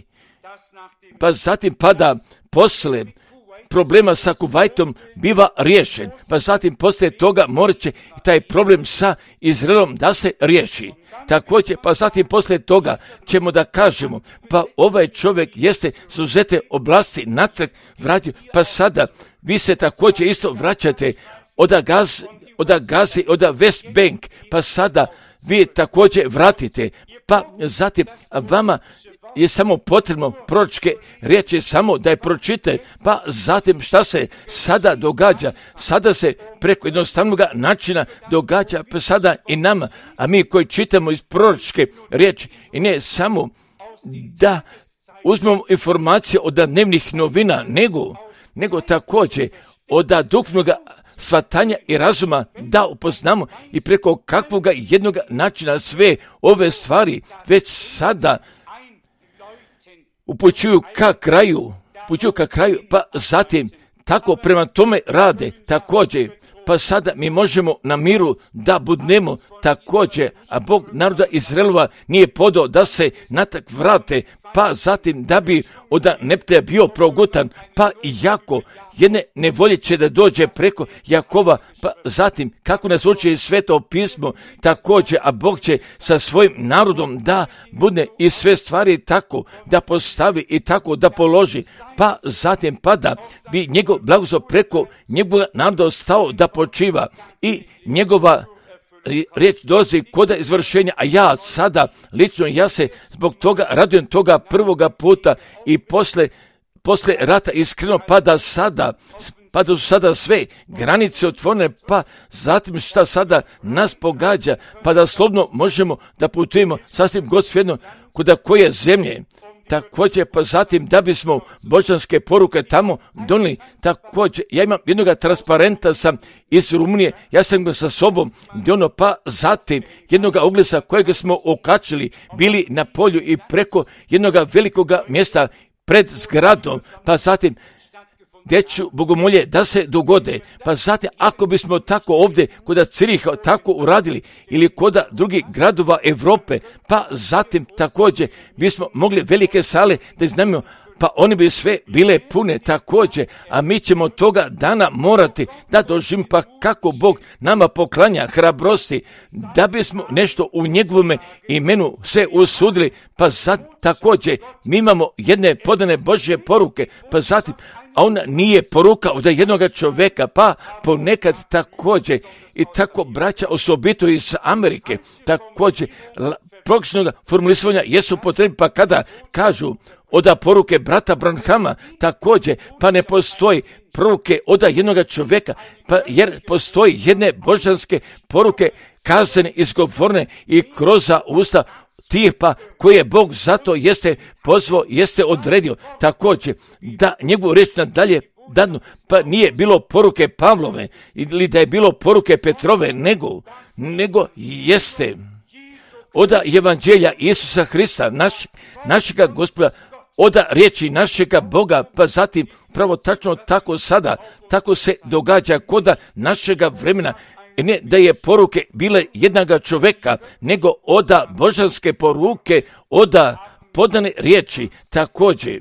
pa zatim pada posle problema sa Kuvajtom biva riješen, pa zatim poslije toga morat će taj problem sa Izraelom da se riješi. Također, pa zatim poslije toga ćemo da kažemo, pa ovaj čovjek jeste suzete oblasti natrag vratio, pa sada vi se također isto vraćate od Gaze, od Gaze, od West Bank, pa sada vi također vratite, pa zatim vama je samo potrebno proročke riječi samo da je pročite, pa zatim šta se sada događa, sada se preko jednostavnog načina događa, pa sada i nama, a mi koji čitamo iz proročke riječi i ne samo da uzmemo informacije od dnevnih novina, nego, nego također od duhovnog shvatanja i razuma da upoznamo i preko kakvog jednog načina sve ove stvari već sada upućuju ka kraju, upućuju ka kraju, pa zatim tako prema tome rade također, pa sada mi možemo na miru da budnemo također, a Bog naroda Izraelova nije podao da se natak vrate, pa zatim da bi od Nepteja bio progutan, pa i jako jedne nevolje će da dođe preko Jakova, pa zatim kako nas uči Sveto pismo također, a Bog će sa svojim narodom da budne i sve stvari tako da postavi i tako da položi, pa zatim pa da bi njegov blagoslov preko njegovog naroda ostao da počiva i njegova riječ dolazi kod izvršenja, a ja sada, lično ja se zbog toga radujem toga prvoga puta i posle, posle rata iskreno, pa da sada, pa da su sada sve granice otvorene, pa zatim šta sada nas pogađa, pa da slobodno možemo da putujemo sasvim god svejedno kuda koje zemlje također, pa zatim da bismo božanske poruke tamo donijeli. Također, ja imam jednoga transparenta sam iz Rumunije, ja sam ga sa sobom donio, pa zatim jednoga oglasa kojeg smo okačili, bili na polju i preko jednoga velikoga mjesta pred zgradom, pa zatim gdje ću bogomolje da se dogode, pa zatim ako bismo tako ovdje kod Ciriha tako uradili ili kod drugih gradova Europe, pa zatim također bismo mogli velike sale da iznajmimo, pa oni bi sve bile pune također, a mi ćemo toga dana morati da doživimo, pa kako Bog nama poklanja hrabrosti da bismo nešto u njegovome imenu se usudili, pa zatim također mi imamo jedne podane Božje poruke, pa zatim a ona nije poruka od jednog čovjeka, pa ponekad također i tako braća osobito iz Amerike također pogrešnog formulisanja jesu potrebni, pa kada kažu oda poruke brata Branhama također, pa ne postoji poruke oda jednog čovjeka, pa jer postoji jedne božanske poruke kazane, izgovorene i kroz usta tih pa koje Bog zato jeste pozvao, jeste odredio također da njegovu riječ nadalje dadnu, pa nije bilo poruke Pavlove ili da je bilo poruke Petrove, nego, nego jeste oda evanđelja Isusa Hrista, naš, našega Gospoda, oda riječi našega Boga, pa zatim pravo tačno tako sada, tako se događa koda našega vremena, ne da je poruke bile jednoga čovjeka, nego oda božanske poruke, oda podane riječi također.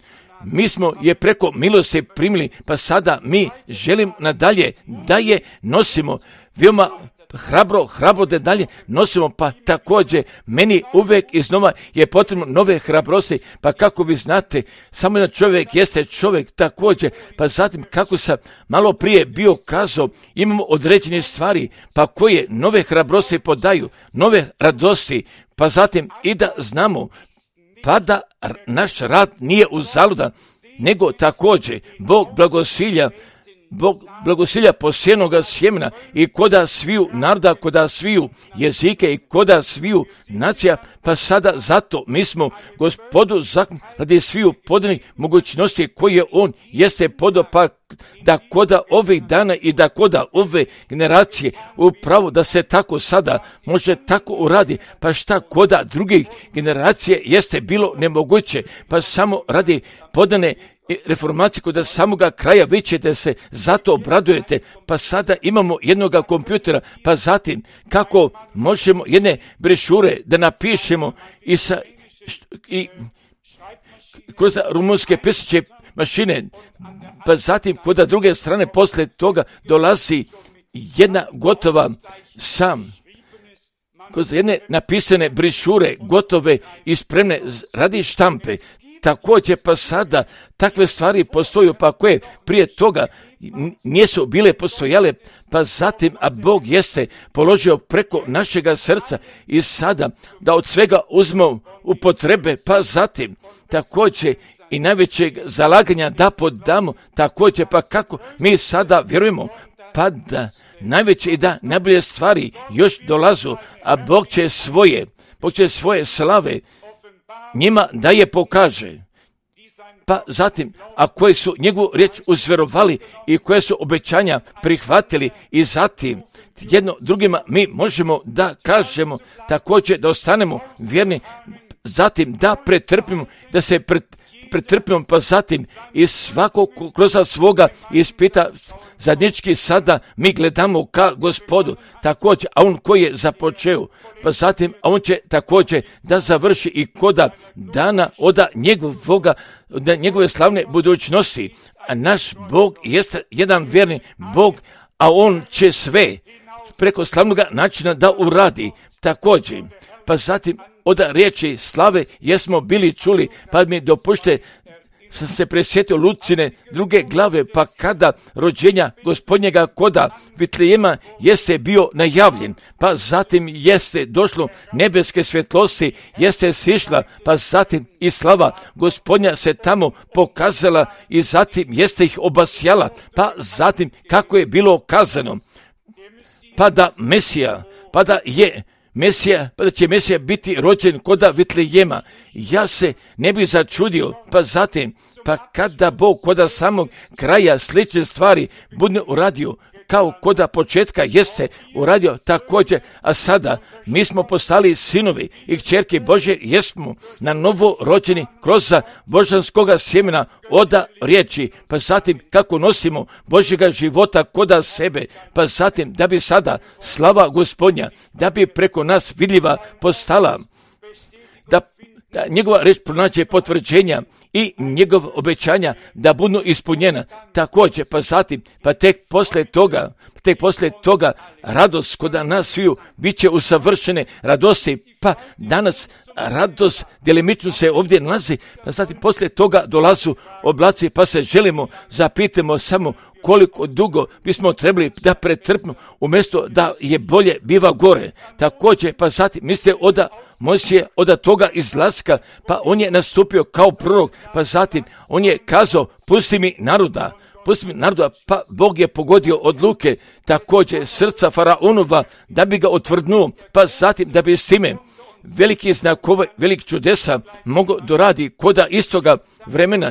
Mi smo je preko milosti primili, pa sada mi želim nadalje da je nosimo veoma hrabro, hrabro da dalje nosimo, pa također meni uvijek iznova je potrebno nove hrabrosti, pa kako vi znate, samo jedan čovjek jeste čovjek također, pa zatim kako sam malo prije bio kazao, imamo određene stvari, pa koje nove hrabrosti podaju, nove radosti, pa zatim i da znamo, pa da naš rad nije uzaludan, nego također Bog blagosilja, Bog blagosilja posjenoga sjemena i koda sviju naroda, koda sviju jezike i koda sviju nacija, pa sada zato mi smo Gospodu zakon radi sviju podanih mogućnosti koje on jeste podao, pa da koda ovih dana i da koda ove generacije upravo da se tako sada može tako uradi, pa šta koda drugih generacije jeste bilo nemoguće, pa samo radi podane reformacije kod samoga kraja vi ćete se zato obradujete, pa sada imamo jednoga kompjutera, pa zatim kako možemo jedne brešure da napišemo i, sa, i kroz rumunske pisaće mašine, pa zatim kod druge strane posle toga dolazi jedna gotova sam kroz jedne napisane brešure gotove i spremne radi štampe. Također pa sada takve stvari postoju, pa koje prije toga nisu bile postojale, pa zatim, a Bog jeste položio preko našega srca i sada da od svega uzmemo u potrebe, pa zatim također i najvećeg zalaganja da podamo, također pa kako mi sada vjerujemo, pa da najveće i da najbolje stvari još dolazu, a Bog će svoje, Bog će svoje slave njima da je pokaže, pa zatim, a koji su njegovu riječ uzverovali i koje su obećanja prihvatili i zatim jedno drugima mi možemo da kažemo također da ostanemo vjerni, zatim da pretrpimo, da se pretrpimo, pa zatim iz svakog kroz svoga ispita zadnjički sada mi gledamo ka Gospodu također, a on koji je započeo, pa zatim a on će također da završi i koda dana oda njegovoga, od njegove slavne budućnosti, a naš Bog jeste jedan vjerni Bog, a on će sve preko slavnog načina da uradi također, pa zatim od riječi slave jesmo bili čuli, pa mi dopušte sam se presjetio Lucine druge glave, pa kada rođenja gospodnjega koda Vitlejema jeste bio najavljen, pa zatim jeste došlo nebeske svjetlosti, jeste sišla, pa zatim i slava gospodnja se tamo pokazala i zatim jeste ih obasjala, pa zatim kako je bilo kazano, pa da Mesija, pa da je Mesija, pa da će Mesija biti rođen koda Vitlejema. Ja se ne bi začudio, pa zatim, pa kada Bog koda samog kraja slične stvari bude uradio, kao koda početka jeste uradio također, a sada mi smo postali sinovi i kćerke Božje, jesmo na novo rođeni kroz božanskoga sjemena oda riječi, pa zatim kako nosimo Božjega života koda sebe, pa zatim da bi sada slava Gospodnja, da bi preko nas vidljiva postala, da da njegova reč pronađe potvrđenja i njegov obećanja da budu ispunjena. Također, pa zatim, pa tek poslije toga, tek poslije toga radost kod nas sviju bit će usavršene radosti, pa danas radost djelimično se ovdje nalazi, pa zatim poslije toga dolazu oblaci, pa se želimo, zapitamo samo koliko dugo bismo trebali da pretrpnu, umjesto da je bolje biva gore. Također, pa zatim mislite oda Mojsije od toga izlaska, pa on je nastupio kao prorok, pa zatim on je kazao, pusti mi naroda, pusti mi naroda, pa Bog je pogodio odluke, također srca Faraonova, da bi ga otvrdnuo, pa zatim da bi s time veliki znakove, velik čudesa mogo doradi koda istoga vremena.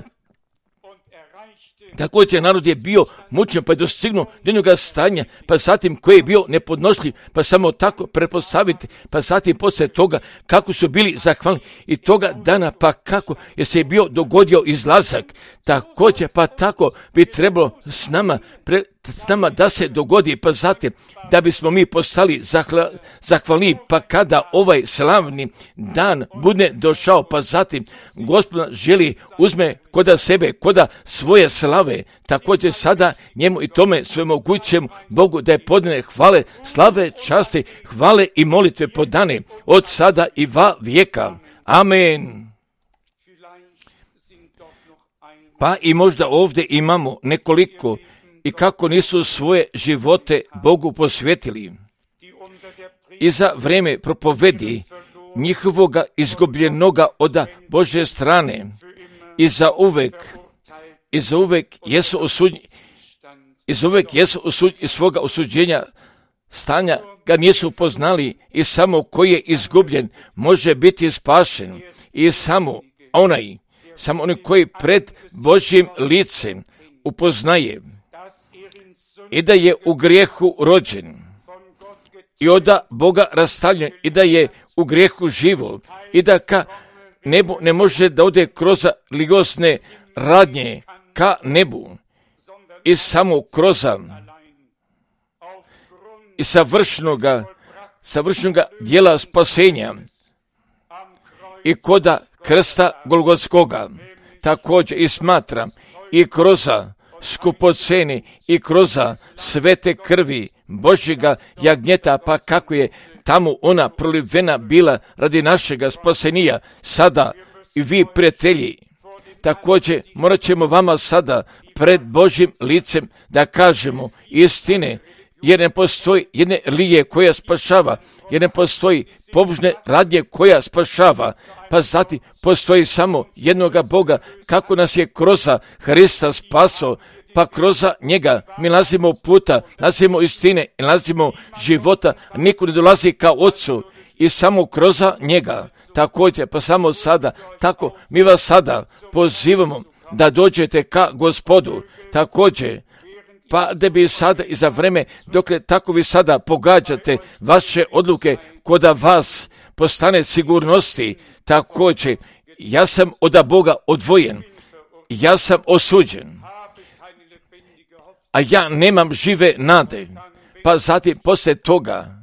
Također narod je bio mučen, pa je dostignuo do njega stanja, pa zatim koji je bio nepodnošljiv, pa samo tako prepostaviti, pa zatim poslije toga kako su bili zahvalni i toga dana, pa kako je se bio dogodio izlazak. Također, pa tako bi trebalo s nama, pre, s nama da se dogodi, pa zatim da bismo mi postali zahla, zahvalni, pa kada ovaj slavni dan bude došao, pa zatim Gospod želi uzme koda sebe, koda svoje slave, također sada njemu i tome svemogućem Bogu da je podane hvale, slave, časti, hvale i molitve podane od sada i va vijeka. Amen. Pa i možda ovdje imamo nekoliko i kako nisu svoje živote Bogu posvetili. I za vrijeme propovedi njihovoga izgubljenoga od Božje strane i za uvek, i za uvek jesu osuđeni, i za uvek jesu osuđeni svoga osuđenja stanja ga nisu poznali i samo koji je izgubljen može biti spašen i samo onaj, samo onaj koji pred Božjim licem upoznaje i da je u grijehu rođen i od Boga rastavljen i da je u grijehu živo i da ka nebu ne može da ode kroz ligosne radnje ka nebu i samo kroz i savršenoga, savršenoga djela spasenja i koda krsta Golgotskoga također i smatram i kroz skupocene i kroz svete krvi Božjega jagnjeta, pa kako je tamo ona prolivena bila radi našega spasenija, sada i vi prijatelji, također morat ćemo vama sada pred Božjim licem da kažemo istine, jer ne postoji jedne lije koja spašava, jer ne postoji pobožne radnje koja spašava, pa zatim postoji samo jednoga Boga, kako nas je kroz Hrista spasao, pa kroz njega mi nalazimo puta, nalazimo istine i nalazimo života, niko ne dolazi kao Otcu i samo kroz njega. Također, pa samo sada, tako mi vas sada pozivamo da dođete ka Gospodu, također, pa da bi sada i za vreme, dokle tako vi sada pogađate vaše odluke, koda vas postane sigurnosti, također, ja sam od Boga odvojen, ja sam osuđen, a ja nemam žive nade, pa zatim poslije toga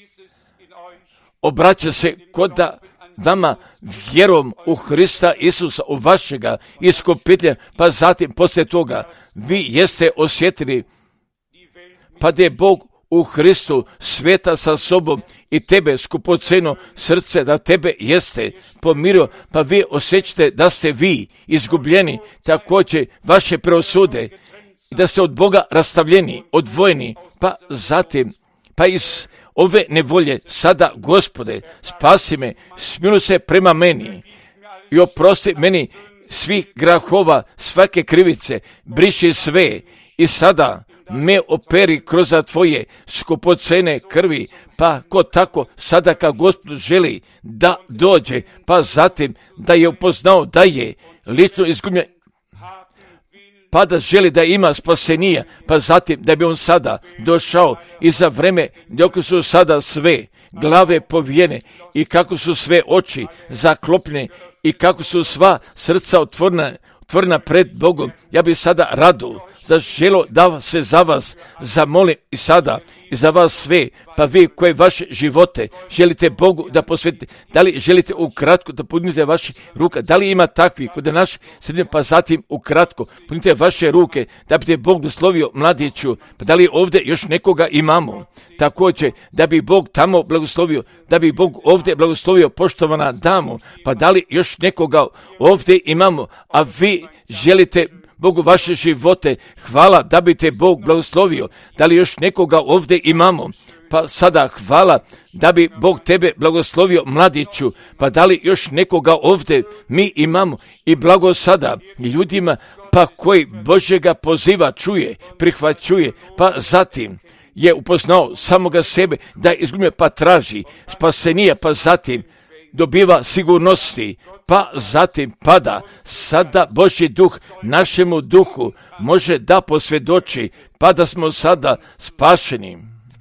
obraća se koda vama vjerom u Hrista Isusa, u vašega iskupitelja, pa zatim poslije toga vi jeste osjetili, pa da je Bog u Hristu sveta sa sobom i tebe skupoceno srce da tebe jeste pomirio, pa vi osjećate da ste vi izgubljeni, također vaše preosude, da ste od Boga rastavljeni, odvojeni, pa zatim, pa iz ove nevolje sada, Gospode, spasi me, smiluj se prema meni i oprosti meni svih grahova, svake krivice, briši sve i sada me operi kroz tvoje skupocene krvi, pa ko tako sada kad Gospod želi da dođe, pa zatim da je upoznao da je lično izgubljen, pa da želi da ima spasenija, pa zatim da bi on sada došao i za vreme dok su sada sve glave povijene i kako su sve oči zaklopljene i kako su sva srca otvorena, otvorena pred Bogom. Ja bih sada rado zaželo da se za vas zamolim i sada i za vas sve, pa vi koje vaše živote želite Bogu da posvetite, da li želite ukratko da podignete vaše ruke, da li ima takvi kod naš sredine, pa zatim ukratko podignite vaše ruke da bi te Bog blagoslovio mladiću, pa da li ovdje još nekoga imamo, također da bi Bog tamo blagoslovio, da bi Bog ovdje blagoslovio poštovana damo, pa da li još nekoga ovdje imamo, a vi želite Bogu vaše živote, hvala da bi te Bog blagoslovio, da li još nekoga ovdje imamo, pa sada hvala da bi Bog tebe blagoslovio mladiću, pa da li još nekoga ovdje mi imamo i blago sada ljudima, pa koji Božjega poziva čuje, prihvaćuje, pa zatim je upoznao samoga sebe da je izgubio, pa traži spasenija, pa zatim dobiva sigurnosti, pa zatim pada. Sada Božji duh našemu duhu može da posvjedoči, pa da smo sada spašeni.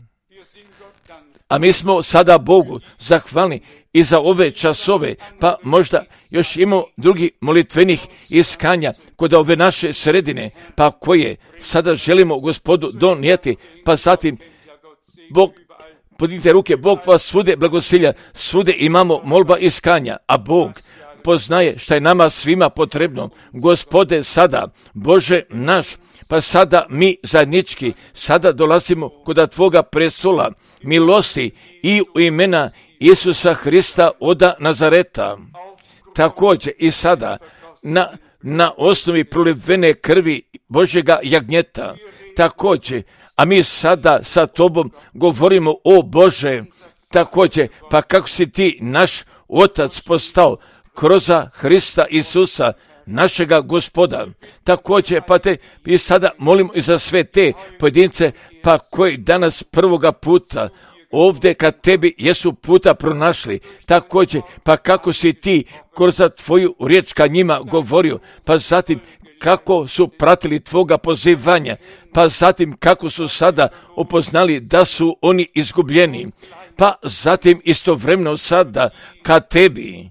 A mi smo sada Bogu zahvalni i za ove časove, pa možda još imamo drugih molitvenih iskanja kod ove naše sredine, pa koje sada želimo Gospodu donijeti, pa zatim Bog, podignite ruke, Bog vas svude blagosilja, svude imamo molba iskanja, a Bog poznaje šta je nama svima potrebno. Gospode, sada, Bože naš, pa sada mi zajednički, sada dolazimo kod Tvoga prestola milosti i u imena Isusa Hrista oda Nazareta. Također i sada na, na osnovi prolivene krvi Božjega jagnjeta, također, a mi sada sa Tobom govorimo, o Bože, također, pa kako si Ti naš Otac postao kroz Hrista Isusa, našega Gospoda. Također, pa te i sada molimo i za sve te pojedince, pa koji danas prvoga puta ovdje kad tebi jesu puta pronašli, također, pa kako si Ti kroz Tvoju riječ ka njima govorio, pa zatim kako su pratili Tvoga pozivanja, pa zatim kako su sada upoznali da su oni izgubljeni, pa zatim istovremeno sada kad tebi,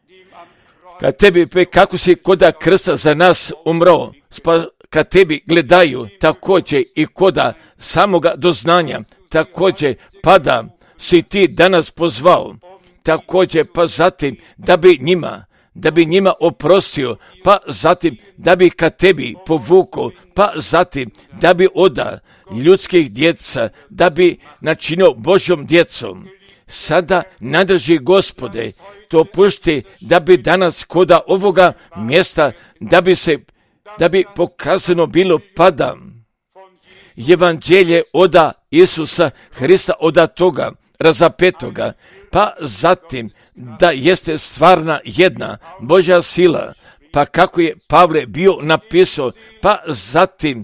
kad tebi, kako si koda krsta za nas umro, pa kad tebi gledaju također i koda samoga doznanja, također pada si Ti danas pozvao, također pa zatim da bi njima, da bi njima oprostio, pa zatim da bi ka tebi povukao, pa zatim da bi oda ljudskih djeca, da bi načinio Božjom djecom. Sada nadrži Gospode, to pušti da bi danas koda ovoga mjesta, da bi se, da bi pokazano bilo pada evanđelje oda Isusa Hrista, oda toga razapetoga, pa zatim da jeste stvarna jedna Božja sila, pa kako je Pavle bio napisao, pa zatim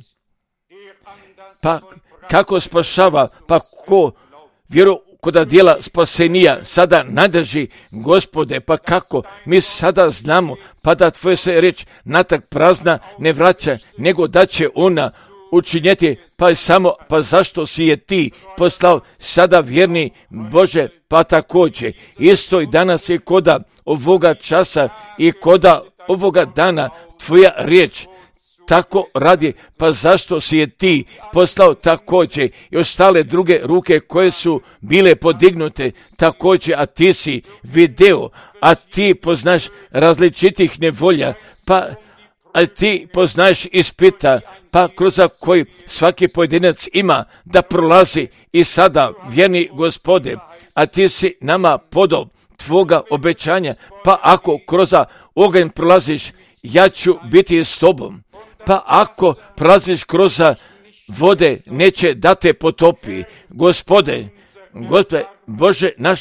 pa kako spašava, pa ko vjeru koda dijela spasenija sada nadrži Gospode, pa kako mi sada znamo, pa da Tvoja se reč natak prazna ne vraća, nego da će ona učinjeti, pa samo, pa zašto si je Ti poslao sada vjerni Bože, pa također isto i danas je koda ovoga časa i koda ovoga dana Tvoja riječ tako radi, pa zašto si je Ti poslao također i ostale druge ruke koje su bile podignute također, a Ti si video, a Ti poznaš različitih nevolja, pa a Ti poznaješ ispita, pa kroz koji svaki pojedinac ima da prolazi i sada, vjerni Gospode, a Ti si nama podao Tvoga obećanja, pa ako kroz oganj prolaziš, ja ću biti s Tobom. Pa ako prolaziš kroz vode, neće da te potopi. Gospode, Gospode, Bože naš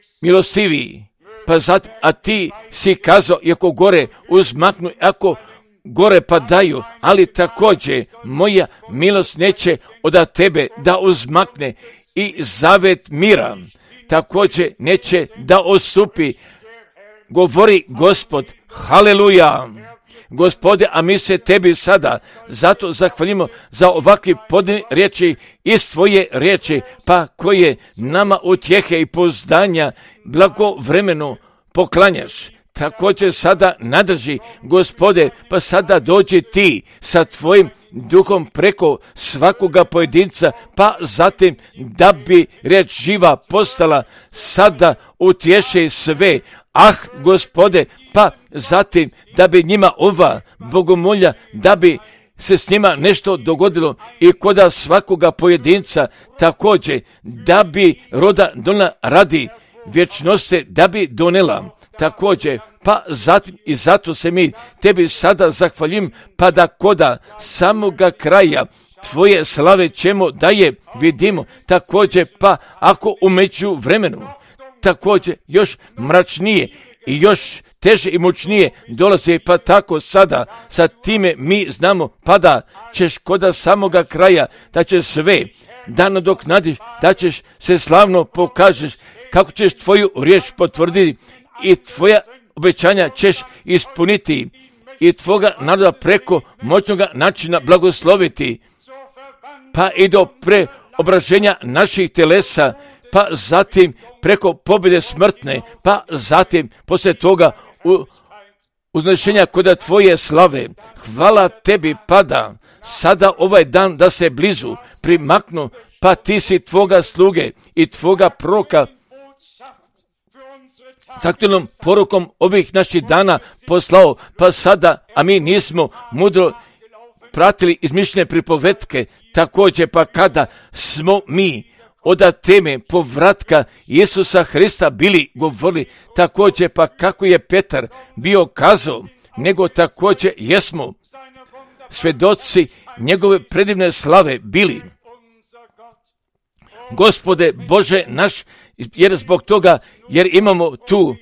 milostiviji, pa zatim, a Ti si kazao, iako gore uzmaknu, ako gore padaju, ali također moja milost neće od tebe da uzmakne i zavet mira također neće da osupi, govori Gospod. Haleluja! Gospode, a mi se tebi sada zato zahvalimo za ovakvi podne riječi iz tvoje riječi, pa koje nama utjehe i pouzdanja blagovremeno poklanjaš. Također sada nadrži, Gospode, pa sada dođi ti sa tvojim duhom preko svakoga pojedinca, pa zatim da bi riječ živa postala, sada utješi sve. Ah, Gospode, pa zatim da bi njima ova bogomolja, da bi se s njima nešto dogodilo i koda svakoga pojedinca, također da bi roda donela radi vječnosti, da bi donela također, pa zatim i zato se mi tebi sada zahvaljim, pa da koda samoga kraja tvoje slave ćemo da je vidimo, također pa ako u međuvremenu također još mračnije i još teže i mučnije dolaze, pa tako sada sa time mi znamo, pa da ćeš koda samoga kraja, da ćeš sve da nadoknadiš, da ćeš se slavno pokažeš, kako ćeš tvoju riječ potvrditi i tvoja obećanja ćeš ispuniti i tvoga naroda preko moćnoga načina blagosloviti, pa i do preobraženja naših telesa, pa zatim preko pobjede smrtne, pa zatim poslije toga u uznešenja koda tvoje slave. Hvala tebi, pada sada ovaj dan da se blizu primaknu, pa ti si tvoga sluge i tvoga proroka s aktualnom porukom ovih naših dana poslao, pa sada, a mi nismo mudro pratili izmišljene pripovetke, također pa kada smo mi od teme povratka Isusa Hrista bili govorili, također pa kako je Petar bio kazao, nego također jesmo svjedoci njegove predivne slave bili. Gospode Bože naš, jer zbog toga, jer imamo tu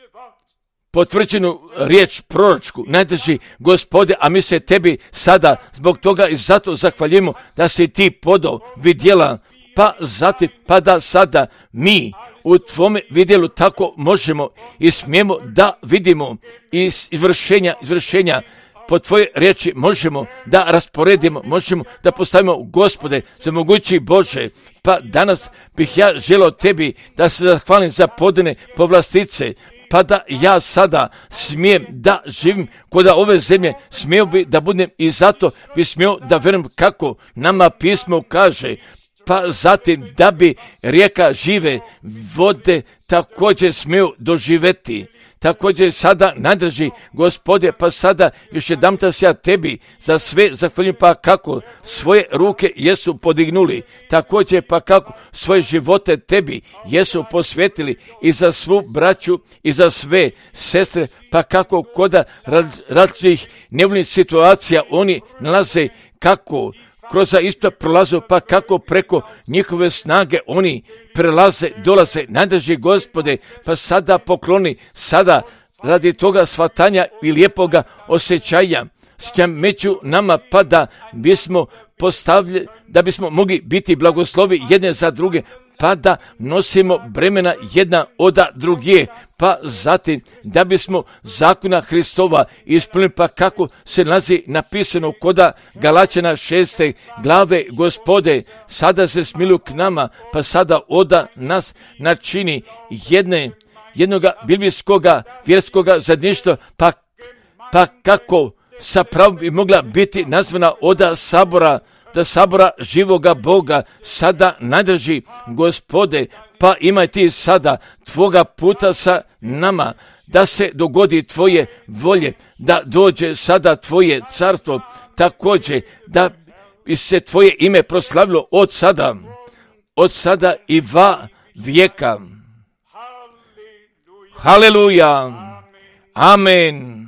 potvrđenu riječ proročku, najdrži Gospode, a mi se tebi sada zbog toga i zato zahvaljujemo da si ti podao vidjela, pa zatim, pa da sada mi u tvome vidjelu tako možemo i smijemo da vidimo iz izvršenja, izvršenja po tvoje riječi možemo da rasporedimo, možemo da postavimo, Gospode, za mogući Bože, pa danas bih ja želio tebi da se zahvalim za podane povlastice, pa da ja sada smijem da živim kod ove zemlje, smio bi da budem i zato bi smio da verujem kako nama pismo kaže, pa zatim da bi rijeka žive vode također smiju doživjeti. Također sada nadrži, Gospode, pa sada još jedanputa se ja tebi za sve zahvaljujem, pa kako svoje ruke jesu podignuli, također pa kako svoje živote tebi jesu posvetili i za svu braću i za sve sestre, pa kako koda različitih nevoljnih situacija oni nalaze kako kroz isto prolazu, pa kako preko njihove snage oni prelaze, dolaze, najdrži Gospode, pa sada pokloni, sada radi toga shvatanja i lijepoga osjećanja, s među nama, pa da bismo postavljali, da bismo mogli biti blagoslovi jedne za druge, pa da nosimo bremena jedna od druge, pa zatim da bismo zakona Hristova ispunili, pa kako se nalazi napisano koda Galačana šeste glave, Gospode, sada se smiluj k nama, pa sada oda nas načini jedne, jednoga biblijskoga vjerskoga zajedništva, pa, pa kako sa pravom bi mogla biti nazvana oda sabora, da sabora živoga Boga, sada nadrži, Gospode, pa imaj ti sada tvoga puta sa nama, da se dogodi tvoje volje, da dođe sada tvoje carstvo, također da bi se tvoje ime proslavilo od sada, od sada i va vijeka. Haleluja. Amen.